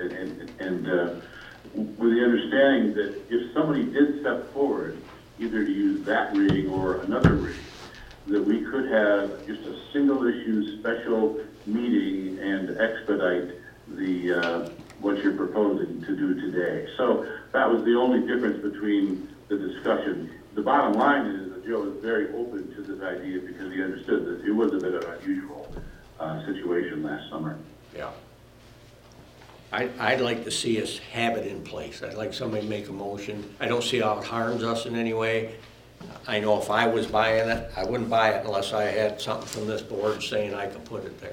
with the understanding that if somebody did step forward, either to use that rig or another rig, that we could have just a single issue special meeting and expedite the what you're proposing to do today. So that was the only difference between the discussion. The bottom line is that Joe is very open to this idea because he understood that it was a bit of an unusual situation last summer. Yeah. I'd like to see us have it in place. I'd like somebody to make a motion. I don't see how it harms us in any way. I know if I was buying it, I wouldn't buy it unless I had something from this board saying I could put it there.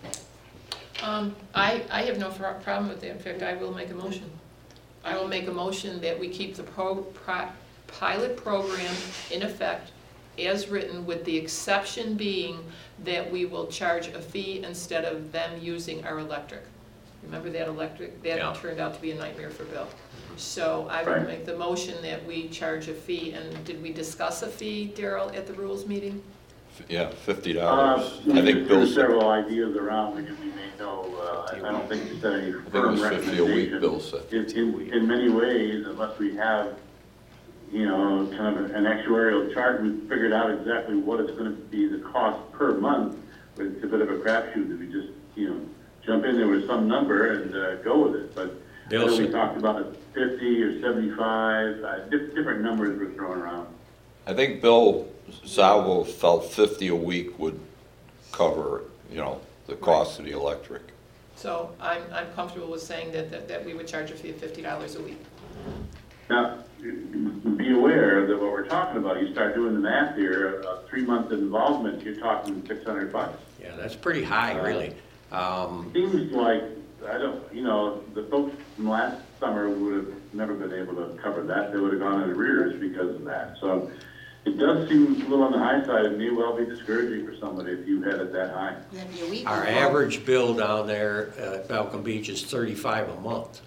I have no problem with that. In fact, I will make a motion. I will make a motion that we keep the pilot program in effect as written, with the exception being that we will charge a fee instead of them using our electric. Remember that electric, that Yeah. turned out to be a nightmare for Bill. So I would Right. make the motion that we charge a fee, and did we discuss a fee, Daryl, at the rules meeting? Yeah, $50. I think There Bill were said, several ideas around, which we made no, I don't think we set any I think it firm was 50 a week, recommendation. Bill said. In many ways, unless we have, you know, kind of an actuarial chart, we figured out exactly what it's gonna be the cost per month, but it's a bit of a crapshoot if we just, you know, jump in there with some number and go with it, but I Bill, know we so- talked about 50 or 75, different numbers were thrown around. I think Bill Salvo felt 50 a week would cover, you know, the cost of the electric. So I'm comfortable with saying that we would charge a fee of $50 a week. Now, be aware that what we're talking about, you start doing the math here, 3 months involvement, you're talking $600. Yeah, that's pretty high, really. Seems like, I don't, you know, the folks from last summer would have never been able to cover that. They would have gone in arrears because of that. So it does seem a little on the high side. It may well be discouraging for somebody if you had it that high. That'd be a week. Our average bill down there at Falcon Beach is $35 a month.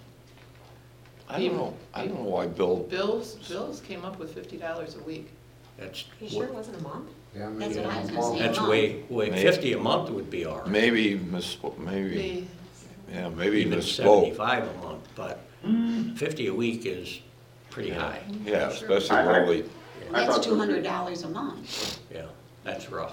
I don't know why Bill, Bills came up with $50 a week. That's, You sure it wasn't a month? That's what I was gonna say. that's a month. way, Maybe. 50 a month would be all right. maybe maybe Even misspoke. 75 a month, but 50 a week is pretty high. Yeah, especially early. I That's thought so, too. $200 a month. Yeah, that's rough.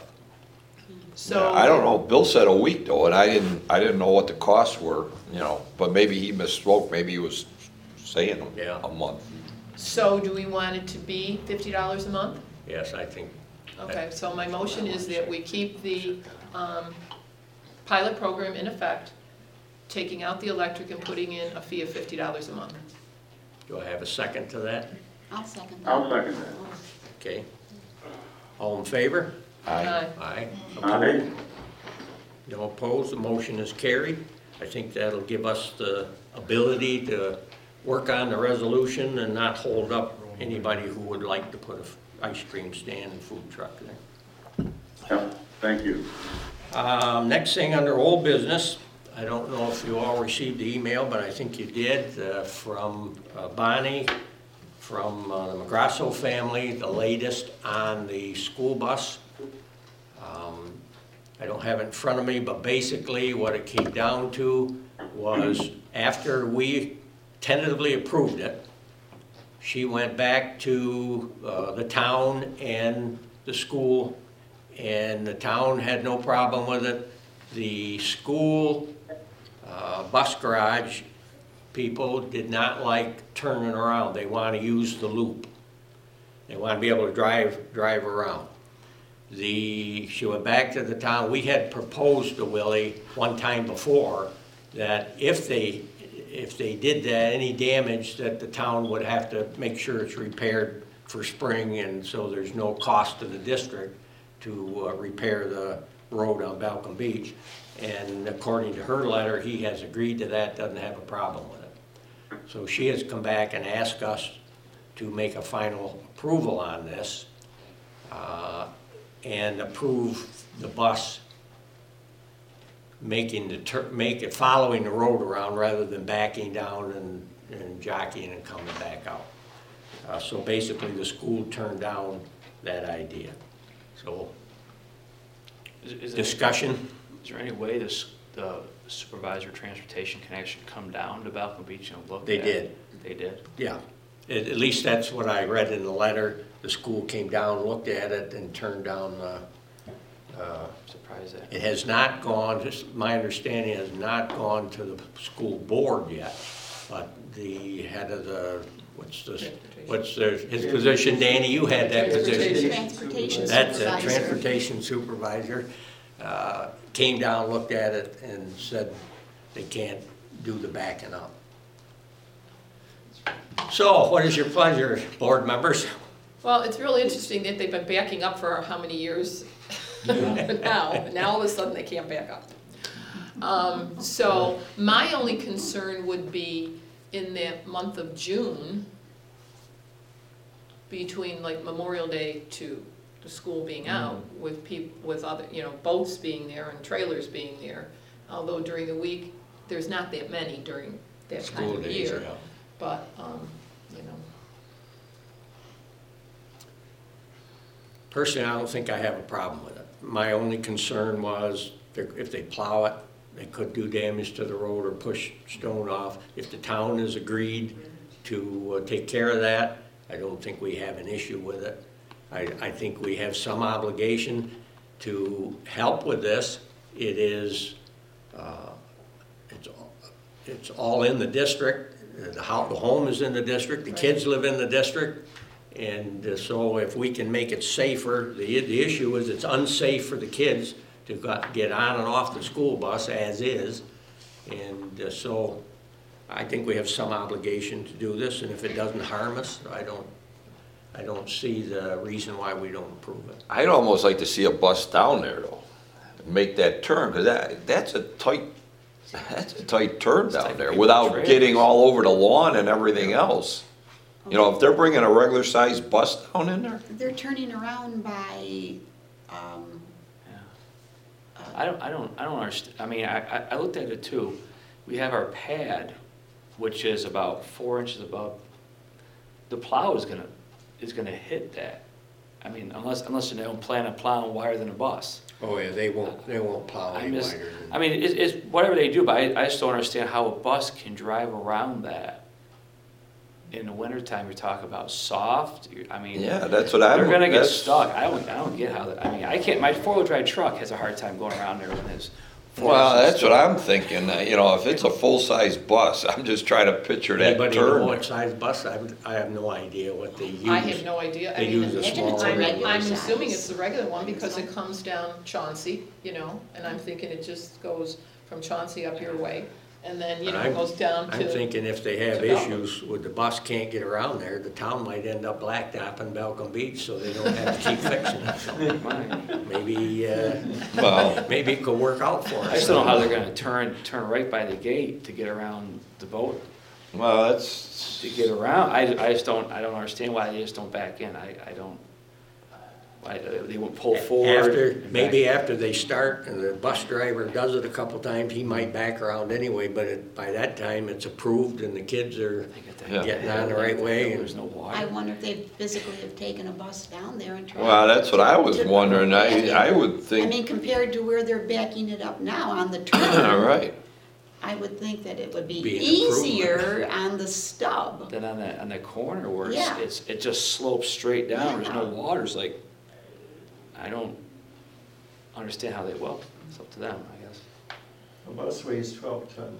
So I don't know, Bill said a week though, and I didn't know what the costs were, you know, but maybe he misspoke, maybe he was saying Yeah. a month. So do we want it to be $50 a month? Yes, I think, Okay, so my motion is that we keep the pilot program in effect, taking out the electric and putting in a fee of $50 a month. do I have a second to that? I'll second that. I'll second that. Okay. All in favor? Aye. Aye. Aye. Opposed? No opposed, the motion is carried. I think that'll give us the ability to work on the resolution and not hold up anybody who would like to put a ice cream stand and food truck there. Yep, thank you. Next thing under old business, I don't know if you all received the email, but I think you did, from Bonnie, from the McGrasso family, the latest on the school bus. I don't have it in front of me, but basically what it came down to was after we tentatively approved it, she went back to the town and the school, and the town had no problem with it. The school bus garage people did not like turning around. They want to use the loop. They want to be able to drive around. She went back to the town. We had proposed to Willie one time before that if they did that, any damage, that the town would have to make sure it's repaired for spring, and so there's no cost to the district to repair the road on Balcom Beach. And according to her letter, he has agreed to that, doesn't have a problem with it. So she has come back and asked us to make a final approval on this and approve the bus following the road around rather than backing down and jockeying and coming back out. So basically, the school turned down that idea. So, discussion? Is there any way the supervisor of transportation can actually come down to Balcom Beach and look at They it? did. They did? Yeah. At least that's what I read in the letter. The school came down, looked at it, and turned down Surprised that. it has not gone, just my understanding, has not gone to the school board yet. But the head of his position, Danny, you had that position. Transportation That's a supervisor. transportation supervisor. Came down, looked at it, and said they can't do the backing up. So, what is your pleasure, board members? Well, it's really interesting that they've been backing up for how many years now all of a sudden they can't back up. So my only concern would be in that month of June, between like Memorial Day to the school being out, with with other, boats being there and trailers being there. Although during the week, there's not that many during that time School of days, year. yeah. But, Personally, I don't think I have a problem with it. My only concern was if they plow it, they could do damage to the road or push stone off. If the town has agreed to take care of that, I don't think we have an issue with it. I think we have some obligation to help with this. It is, it's all in the district. The home is in the district, the kids live in the district. And so if we can make it safer, the issue is it's unsafe for the kids to get on and off the school bus as is. And so I think we have some obligation to do this, and if it doesn't harm us, I don't see the reason why we don't approve it. I'd almost like to see a bus down there though, make that turn, because that's a tight turn down there without getting all over the lawn and everything else. You know, if they're bringing a regular sized bus down in there, They're turning around by, I don't understand. I mean, I looked at it too. We have our pad, which is about 4 inches above. The plow is gonna hit that. I mean, unless they don't plan on plowing wider than a bus. Oh yeah, they won't plow any wider than. I mean, it's whatever they do, but I just don't understand how a bus can drive around that. In the wintertime, you're talking about soft, I mean. yeah, that's what I'm. They're gonna get that's- stuck. I don't get how I mean, I can't, my 4-wheel drive truck has a hard time going around there with his. Well, that's what I'm thinking, you know, if it's a full-size bus, I'm just trying to picture that Anybody know turn. what size bus? I have no idea what they use. I have no idea. I They mean, use a imagine small. it's a I'm regular assuming size. it's the regular one because it comes down Chauncey, and I'm thinking it just goes from Chauncey up your way, and then, But it goes down I'm to, thinking if they have to Belcom. issues with the bus can't get around there, the town might end up blacktopping Belcom Beach, so they don't have to keep fixing it. Maybe, Well, maybe it could work out for us. I just don't know how they're gonna turn right by the gate to get around the boat, well, that's, to get around. I don't understand why they just don't back in. I don't, why, they won't pull forward. Maybe after they start and the bus driver does it a couple times, he might back around anyway, but by that time, it's approved and the kids are Yeah. getting on the right way. and- There's no water. I wonder if they physically have taken a bus down there and tried. well, that's what I was to- wondering, I would I think, mean, compared to where they're backing it up now on the turn. all right. I would think that it would be Be an improvement. easier on the stub. Then on the corner where Yeah. it just slopes straight down, there's no Yeah. water, it's like, I don't understand how it's up to them, I guess. A bus weighs 12 ton.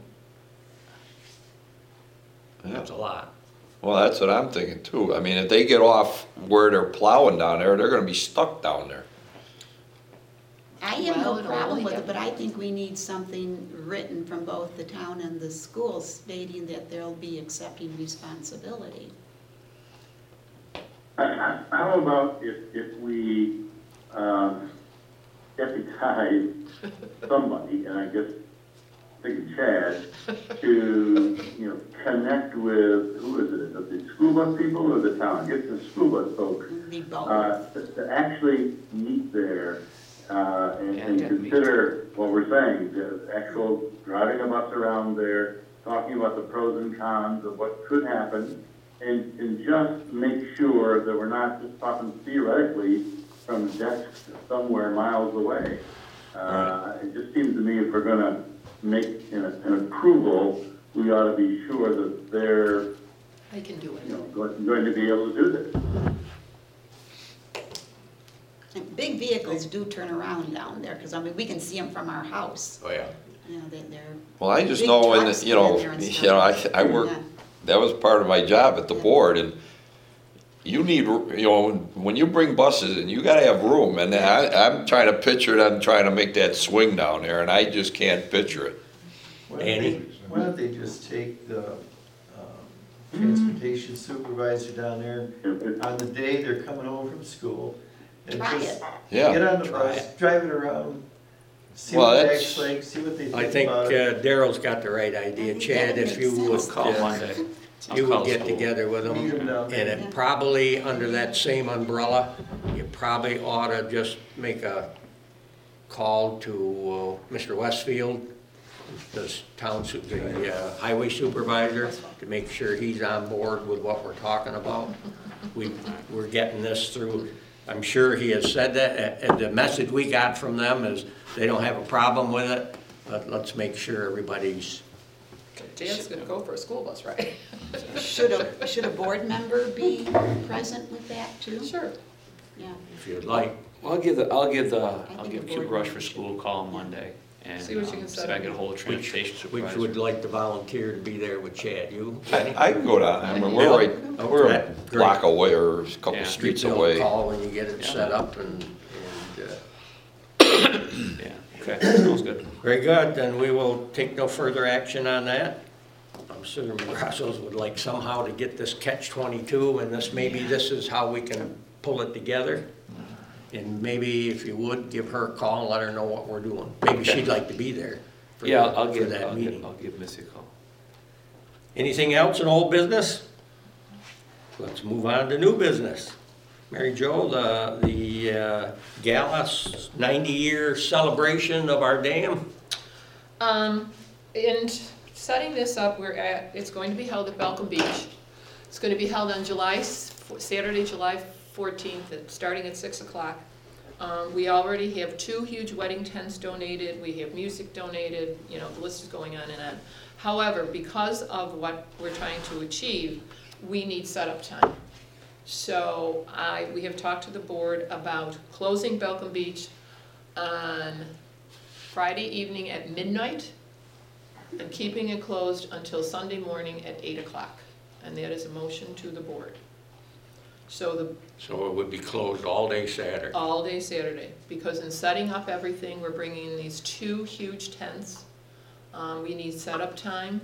That's a lot. Well, that's what I'm thinking too. I mean, if they get off where they're plowing down there, they're gonna be stuck down there. I have Well, no it'll problem only with get- it, but I think we need something written from both the town and the school stating that they'll be accepting responsibility. How about if we deputize somebody, and I guess thinking Chad, to, connect with, who is it, the school bus people or the town? Get the school bus folks The both. to actually meet there and Yeah, meet. consider what we're saying, the actual driving a bus around there, talking about the pros and cons of what could happen, and just make sure that we're not just talking theoretically from desks somewhere miles away. It just seems to me if we're gonna make an approval, we ought to be sure that they're, they can do it. going to be able to do this. And big vehicles do turn around down there, because, we can see them from our house. Oh, yeah. They're. Well, I just Big know, in trucks the, get in there and stuff. I work, Yeah. that was part of my job at the Yeah. board, and you need, when you bring buses in, you gotta have room, and I'm trying to picture them trying to make that swing down there, and I just can't picture it. Annie? Why don't they just take the transportation supervisor down there on the day they're coming home from school? And Try just it. Yeah. get on the Try bus, drive it around, see Well, what the that's- back's like, see what they I think think about it. Daryl's got the right idea. I think Chad, that if you makes would sense. Call Monday. you would get School. together with Meet 'em them, down and there. it probably, under that same umbrella, you probably ought to just make a call to Mr. Westfield, the highway supervisor, to make sure he's on board with what we're talking about. We're getting this through, I'm sure he has said that, and the message we got from them is they don't have a problem with it, but let's make sure everybody's, Dan's gonna go for a school bus, right? Should a board member be present with that too? Sure. Yeah. if you'd like. Well, I'll give think Cube board Rush for members School a call on Monday and See what you can see set if I up. can get a hold of transportation Which supervisor. would like to volunteer to be there with Chad, you? I can go down, I mean, we're Yeah. right, we're a Great. block away or a couple Yeah. streets Give Bill a away. call when you get it Yeah. set up and Yeah, okay, sounds good. very good, then we will take no further action on that. I'm sure the Grassos would like somehow to get this catch-22, and maybe this is how we can pull it together. And maybe if you would, give her a call and let her know what we're doing. Maybe she'd like to be there for Yeah, that- for that meeting. I'll give Missy a call. Anything else in old business? Let's move on to new business. Mary Jo, the Gallus 90-year celebration of our dam. In setting this up, it's going to be held at Balcom Beach. It's going to be held on Saturday, July 14th, starting at 6 o'clock. We already have 2 huge wedding tents donated, we have music donated, you know, the list is going on and on. However, because of what we're trying to achieve, we need setup time. So we have talked to the board about closing Balcom Beach on Friday evening at midnight and keeping it closed until Sunday morning at 8 o'clock. And that is a motion to the board. So So it would be closed all day Saturday. all day Saturday, because in setting up everything, we're bringing in these 2 huge tents. We need setup time,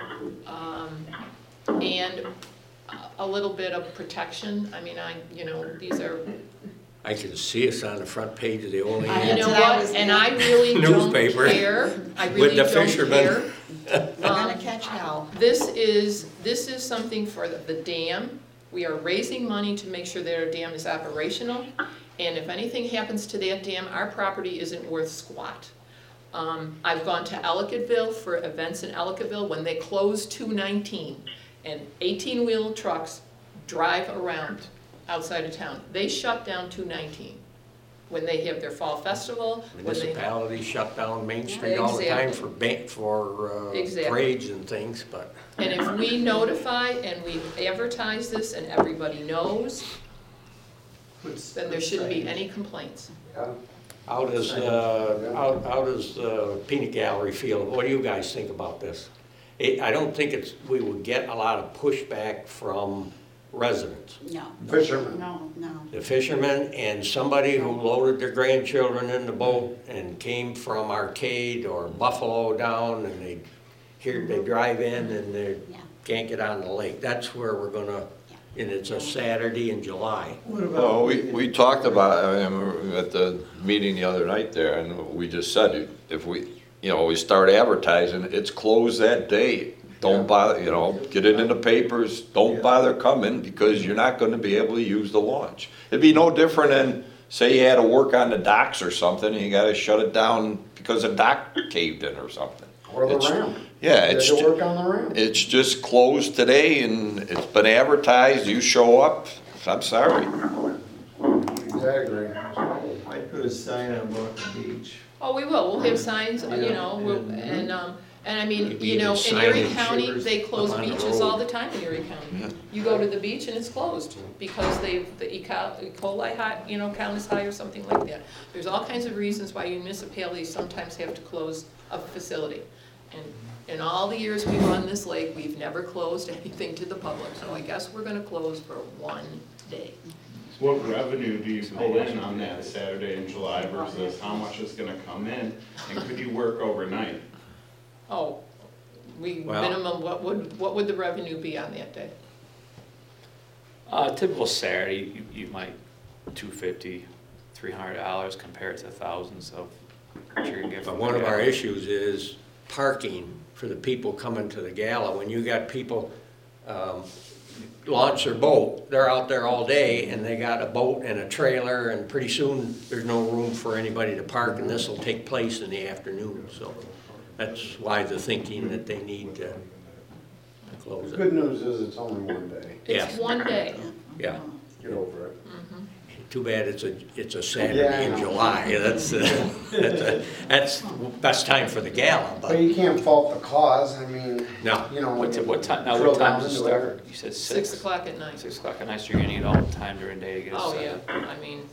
and a little bit of protection. I mean, these are, I can see us on the front page of the only I you know That's what I what, was and I really don't Newspaper. care. I With really the don't fishermen. care. We're gonna catch hell. This is something for the dam. We are raising money to make sure that our dam is operational. And if anything happens to that dam, our property isn't worth squat. I've gone to Ellicottville for events in Ellicottville when they closed 219 and 18-wheel trucks drive around outside of town. They shut down 219 when they have their fall festival, when they, municipalities shut down Main Street all the time Exactly. for Exactly. parades and things, but and if we notify and we advertise this and everybody knows, then there shouldn't be any complaints. how does the peanut gallery feel? What do you guys think about this? I don't think we would get a lot of pushback from residents. No, Fishermen. no. The fishermen and somebody who loaded their grandchildren in the boat and came from Arcade or Buffalo down, and they drive in and they Yeah. can't get on the lake. That's where we're gonna, and it's a Saturday in July. What about? Well, we talked about, I mean, at the meeting the other night there, and we just said, if we start advertising, it's closed that day. Don't bother, get it in the papers, don't bother coming, because you're not gonna be able to use the launch. It'd be no different than, say you had to work on the docks or something, and you gotta shut it down because a dock caved in or something. Or the It's- ramp. Yeah, You it's, had to work on the ramp. it's just closed today, and it's been advertised, you show up, I'm sorry. Exactly. I'd put a sign on Balcom Beach. Oh, we will, we'll have signs, and I mean, Maybe in even Erie signage County, shivers they close up on the beaches road. all the time in Erie County. You go to the beach and it's closed, because the E. coli count is high or something like that. There's all kinds of reasons why municipalities sometimes have to close a facility. And in all the years we've run this lake, we've never closed anything to the public, so I guess we're gonna close for one day. What revenue do you pull in on that Saturday in July versus how much is gonna come in? And could you work overnight? Oh, Well- minimum, what would the revenue be on that day? Typical Saturday, you might $250, $300 compared to thousands of what you're gonna get But from one the of our gallery. issues is parking for the people coming to the gala. When you got people launch their boat. They're out there all day and they got a boat and a trailer, and pretty soon there's no room for anybody to park, and this will take place in the afternoon. So that's why the thinking that they need to close The it. good news is it's only one day. Yeah. It's one day. Yeah. Get over it. Too bad it's a Yeah, I Saturday in know. July. That's the best time for the gala, But but you can't fault the cause, I mean, no. you know. when What you what time, now drill what time down does it into start? You said 6 6? o'clock at night. 6 o'clock at night, so you're gonna need all the time during the day to get it Oh, set yeah, up.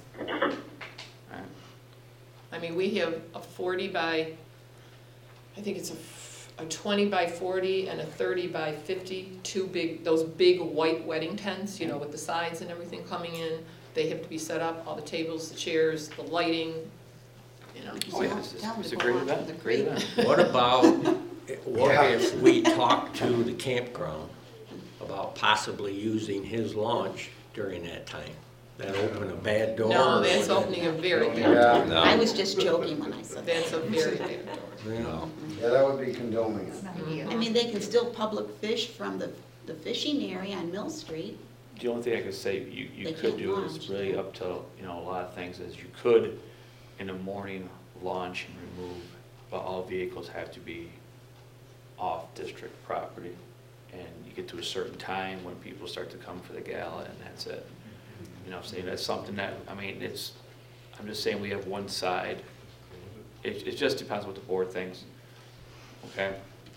I mean, we have a 40 by, I think it's a 20 by 40 and a 30 by 50, two big, those big white wedding tents, you know, with the sides and everything coming in. They have to be set up, all the tables, the chairs, the lighting, you know. Oh, yeah, it's a great event, great event. What about, what if we talk to the campground about possibly using his launch during that time? That open a bad door? No, that's or- opening a very big Yeah. door. No. I was just joking when I said that. That's a very big door. No. Yeah, that would be condoning it. I mean, they can still public fish from the fishing area on Mill Street. The only thing I could say you They could can't do launch. is really up to, you know, a lot of things is you could in the morning launch and remove, but all vehicles have to be off district property. And you get to a certain time when people start to come for the gala and that's it. You know, what I'm saying that's something that, I mean, it's, I'm just saying we have one side. It just depends what the board thinks, okay?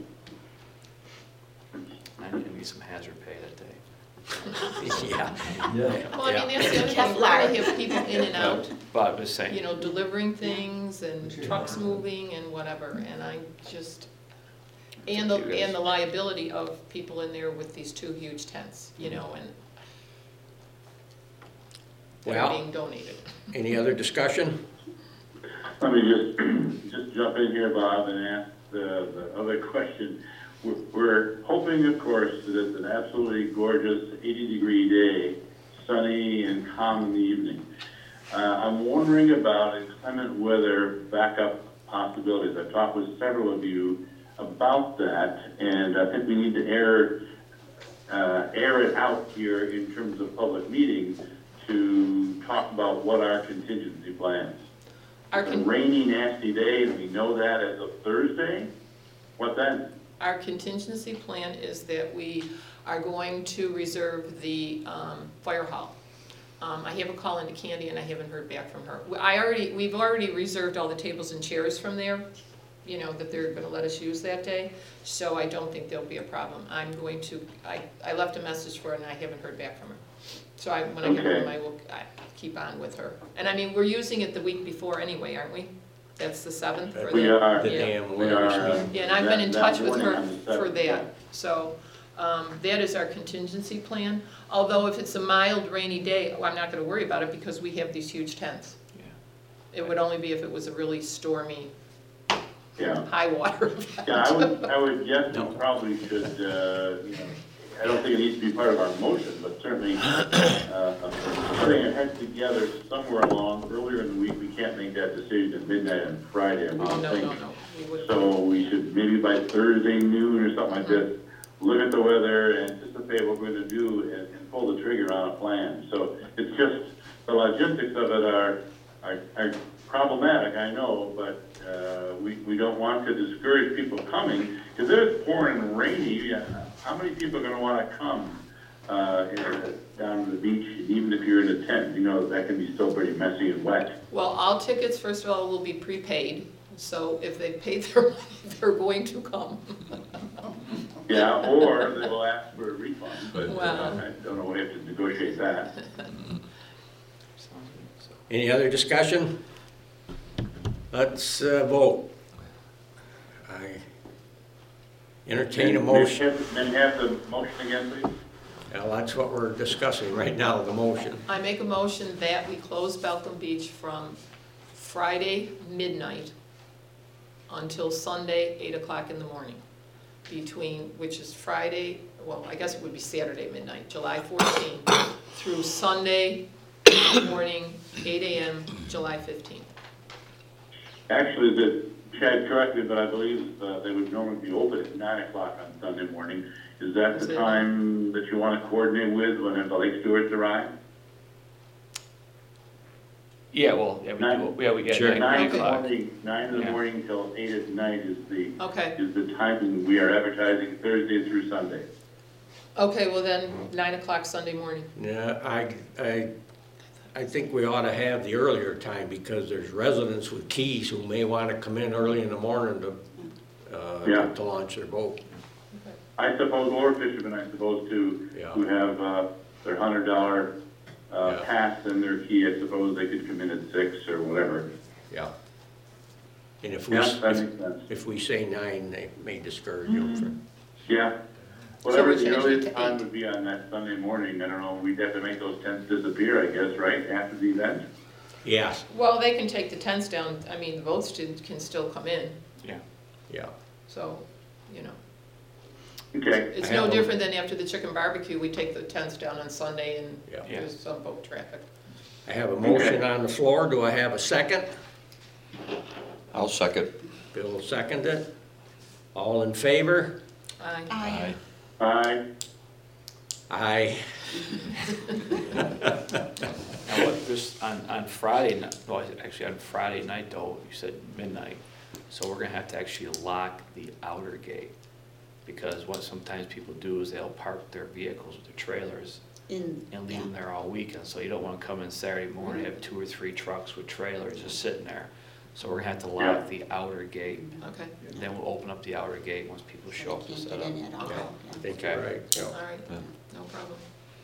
I need some hazard pay that day. Yeah. Well, I mean, that's the other thing, Kevlar. we have people in and out, But I'm just saying. you know, delivering things and trucks moving and whatever, and I just, and the liability of people in there with these two huge tents, you know, and that are Well- being donated. Any other discussion? Let me just jump in here, Bob, and ask the other question. We're hoping, of course, that it's an absolutely gorgeous 80-degree day, sunny and calm in the evening. I'm wondering about inclement weather backup possibilities. I've talked with several of you about that, and I think we need to air it out here in terms of public meetings to talk about what our contingency plans. It's a rainy, nasty day, and we know that as of Thursday. What then? Our contingency plan is that we are going to reserve the fire hall. I have a call into Candy and I haven't heard back from her. We've already reserved all the tables and chairs from there, you know, that they're gonna let us use that day. So I don't think there'll be a problem. I left a message for her and I haven't heard back from her. So when I get home, I will keep on with her. And I mean, we're using it the week before anyway, aren't we? That's the 7th? or We the- are. The yeah. dam We are. winners. Yeah, and I've been in touch with her morning on the for 7th, that, yeah. so, that is our contingency plan. Although if it's a mild rainy day, I'm not gonna worry about it because we have these huge tents. Yeah. It would only be if it was a really stormy, Yeah. high water event. Yeah, I would guess we probably should, you know, I don't think it needs to be part of our motion, but certainly, putting our heads together somewhere along earlier in the week, we can't make that decision at midnight on Friday, I Oh, wouldn't no, think. no, no, we wouldn't. So we should, maybe by Thursday noon or something like this, look at the weather, anticipate what we're gonna do, and pull the trigger on a plan. So it's just, the logistics of it are problematic, I know, but we don't want to discourage people coming, because it's pouring and rainy. How many people are gonna wanna come down to the beach, even if you're in a tent? You know, that can be still pretty messy and wet. Well, all tickets, first of all, will be prepaid, so if they paid their money, they're going to come. Yeah, or they will ask for a refund, but Wow. I don't know, we have to negotiate that. Any other discussion? Let's vote. I entertain a motion. Then have the motion again, please. Well, that's what we're discussing right now, the motion. I make a motion that we close Balcom Beach from Friday midnight until Sunday 8 o'clock in the morning. Which is Friday, well, I guess it would be Saturday midnight, July 14th, through Sunday morning, 8 a.m., July 15th. Actually, Chad corrected, but I believe they would normally be open at 9 o'clock on Sunday morning. Is that the time that you want to coordinate with when the Lake Stewards arrive? Yeah, well, yeah, we get Sure. 9 o'clock. 9 in the Yeah. morning till 8 at night is Okay, the time we are advertising Thursday through Sunday. okay, well then, 9 o'clock Sunday morning. Yeah, I think we ought to have the earlier time because there's residents with keys who may want to come in early in the morning Yeah. to launch their boat. I suppose, or fishermen, I suppose, too, Yeah. who have their $100 Yeah. pass and their key, I suppose they could come in at 6 or whatever. Yeah. And if Yeah, that makes sense. if we say 9, they may discourage them Yeah. Whatever we the change it earliest to time 8. would be on that Sunday morning, I don't know, we'd have to make those tents disappear, I guess, right, after the event? Yes, Well, they can take the tents down, I mean, the boats can still come in, yeah. so, you know. Okay, It's I no have a- different than after the chicken barbecue, we take the tents down on Sunday and Yeah. there's some boat traffic. I have a motion on the floor. Do I have a second? I'll second. Bill seconded it. All in favor? Aye. Aye. aye, Aye. Now, what, this, on Friday, well, actually on Friday night though, you said midnight, so we're gonna have to actually lock the outer gate. Because what sometimes people do is they'll park their vehicles with their trailers and leave them there all weekend. So you don't wanna come in Saturday morning, have 2 or 3 trucks with trailers just sitting there. So we're gonna have to lock the outer gate. Okay, Then we'll open up the outer gate once people show up to Can't set get up. in at all. Okay. I think you're right. yeah. all right, no problem.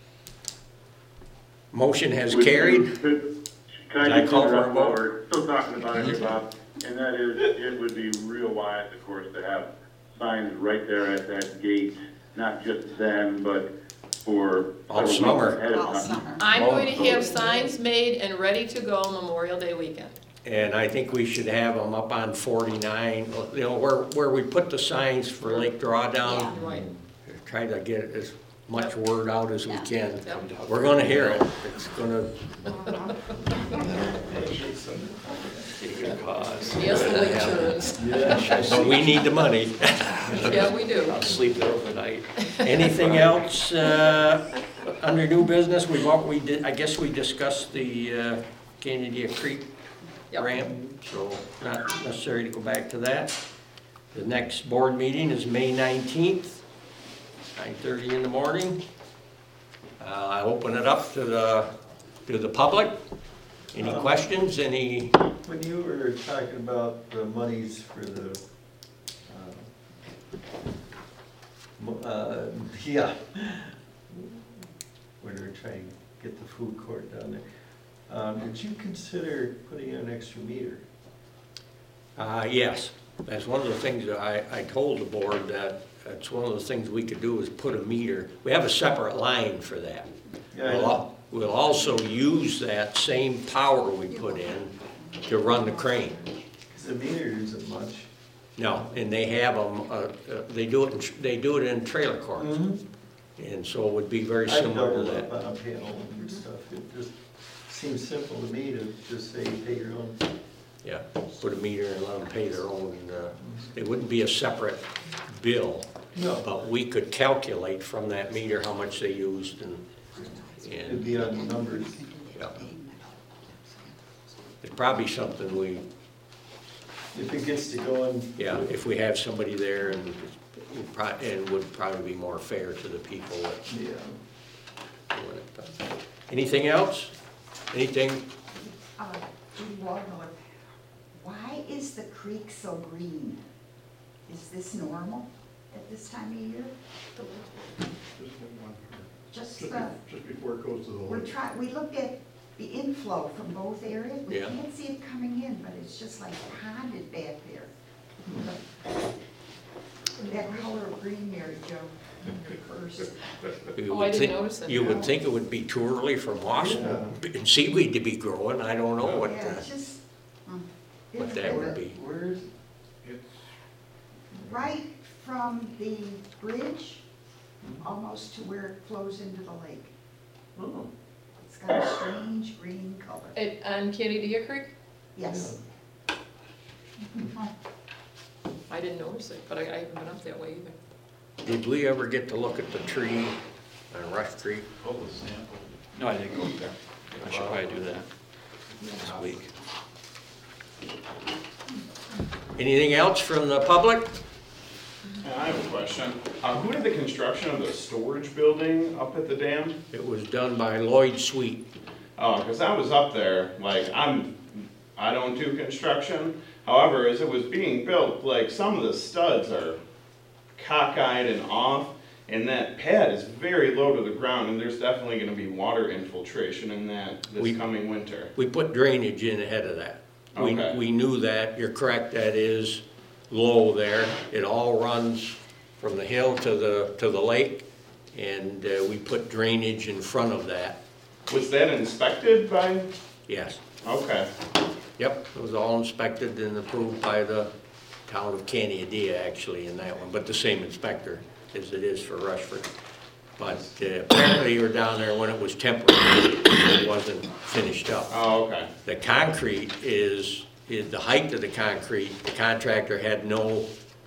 Motion has Would you- carried. Can Did I I just call for a interrupt while vote? we're still talking about it here, Bob? And that is, it would be real wise, of course, to have signs right there at that gate, not just then, but for All several summer. weeks ahead of All time. summer. I'm going to have signs made and ready to go Memorial Day weekend. And I think we should have them up on 49, you know, where we put the signs for Lake Drawdown. Right. Try to get as much word out as we Yeah. can. Yep. We're gonna hear it. It's gonna, Good cause. Yes, the lake insurance. but we need the money. Yeah, we do. I'll sleep there overnight. Anything else, under new business? I guess we discussed the, Canada Creek Yep. ramp, so not necessary to go back to that. The next board meeting is May 19th, 9:30 in the morning. I open it up to the public. Any questions, any? When you were talking about the monies for the, yeah, when we were trying to get the food court down there, did you consider putting in an extra meter? Yes, that's one of the things that I told the board that it's one of the things we could do is put a meter. We have a separate line for that. Yeah, I know. We'll also use that same power we put in to run the crane. Because the meter isn't much. No, and they have them, they do it in trailer courts. And so it would be very I've similar to doubled that. up on a panel and stuff. It just seems simple to me to just say pay your own. Yeah, put a meter and let them pay their own, it wouldn't be a separate bill. No. But we could calculate from that meter how much they used It'd be on the numbers. yeah. It's probably something If it gets to going. yeah, if we have somebody there and it would probably be more fair to the people that Yeah. doing it. Anything else? Anything? Why is the creek so green? Is this normal at this time of year? Just before it goes to the we looked at the inflow from both areas. We Yeah. can't see it coming in, but it's just like ponded back there. That color of green there, Joe, first. You Oh, would I didn't think- notice it. You would think it would be too early for moss and seaweed to be growing. I don't know what, Yeah, it's just. what that would be. Where is, Right from the bridge, almost to where it flows into the lake. oh, It's got a strange green color. On Canada Creek? Yes. I didn't notice it, but I haven't been up that way either. Did we ever get to look at the tree on Rush Creek? No, I didn't go up there. I should probably do that this week. Anything else from the public? I have a question. Who did the construction of the storage building up at the dam? It was done by Lloyd Sweet. Oh, because I was up there, like, I don't do construction. However, as it was being built, like, some of the studs are cockeyed and off, and that pad is very low to the ground, and there's definitely gonna be water infiltration in that this coming winter. We put drainage in ahead of that. Okay. We knew that, you're correct, that is low there. It all runs from the hill to the lake, and we put drainage in front of that. Was that inspected by? Yes. Okay. Yep, it was all inspected and approved by the town of Candiadea, actually, in that one, but the same inspector as it is for Rushford. But apparently you were down there when it was temporary, it wasn't finished up. Oh, okay. The concrete is the height of the concrete, the contractor had no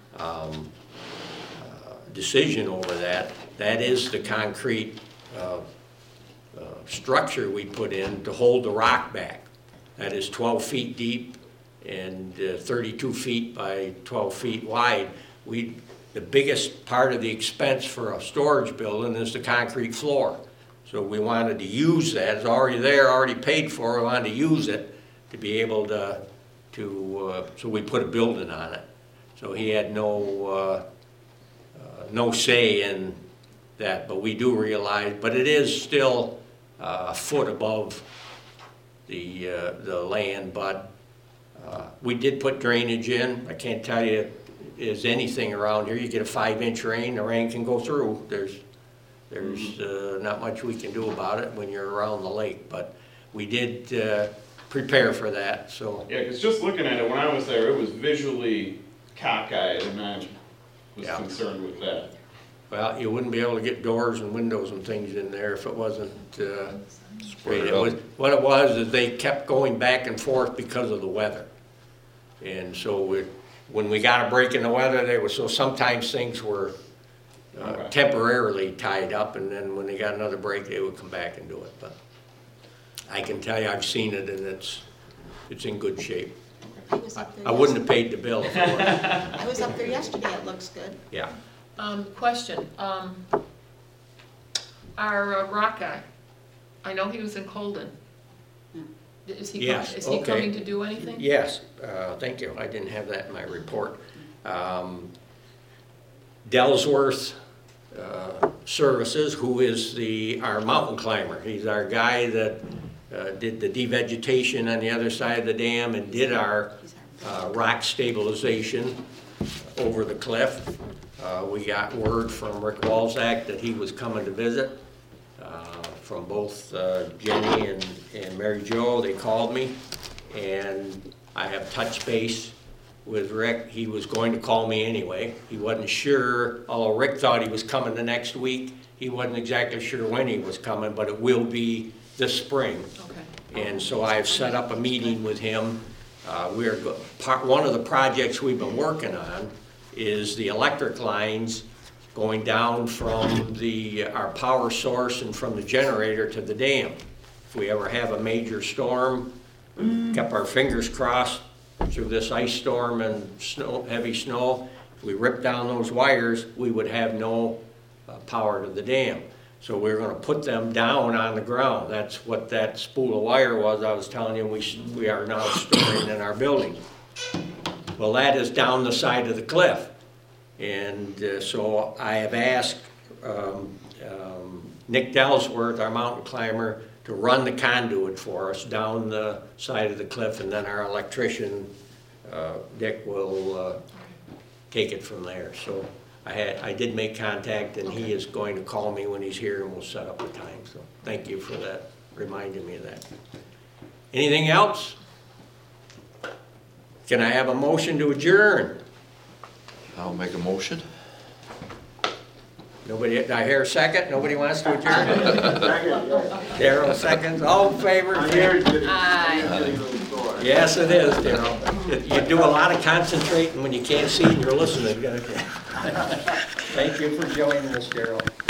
decision over that. That is the concrete structure we put in to hold the rock back. That is 12 feet deep and 32 feet by 12 feet wide. The biggest part of the expense for a storage building is the concrete floor. So we wanted to use that, it's already there, already paid for, we wanted to use it to be able so we put a building on it. So he had no say in that, but we do realize, but it is still a foot above the land, but we did put drainage in. I can't tell you is anything around here. You get a 5-inch rain, the rain can go through. There's not much we can do about it when you're around the lake, but we did prepare for that, so. Yeah, because just looking at it, when I was there, it was visually cockeyed, and I was concerned with that. Well, you wouldn't be able to get doors and windows and things in there if it wasn't straight. What it was is they kept going back and forth because of the weather. And so when we got a break in the weather, so sometimes things were temporarily tied up, and then when they got another break, they would come back and do it. But I can tell you, I've seen it, and it's in good shape. I wouldn't have paid the bill if it wasn't. I was up there yesterday, it looks good. Yeah. Question, our rock guy, I know he was in Colden. Is he coming to do anything? Yes, thank you. I didn't have that in my report. Dellsworth Services, who is our mountain climber. He's our guy that did the devegetation on the other side of the dam and did our rock stabilization over the cliff. We got word from Rick Walzak that he was coming to visit. From both Jenny and Mary Jo, they called me, and I have touched base with Rick. He was going to call me anyway. He wasn't sure, although Rick thought he was coming the next week. He wasn't exactly sure when he was coming, but it will be this spring. Okay. And so I've set up a meeting with him. One of the projects we've been working on is the electric lines going down from our power source and from the generator to the dam. If we ever have a major storm, kept our fingers crossed through this ice storm and heavy snow, if we rip down those wires, we would have no power to the dam. So we're going to put them down on the ground. That's what that spool of wire was I was telling you we are now storing in our building. Well, that is down the side of the cliff. And so I have asked Nick Dellsworth, our mountain climber, to run the conduit for us down the side of the cliff, and then our electrician, Dick, will take it from there. So I did make contact, and he is going to call me when he's here, and we'll set up a time. So thank you for that, reminding me of that. Anything else? Can I have a motion to adjourn? I'll make a motion. Nobody, did I hear a second? Nobody wants to adjourn? Darryl seconds, all in favor? Aye. Yes, it is, Darryl. You do a lot of concentrating when you can't see and you're listening. Thank you for joining us, Daryl.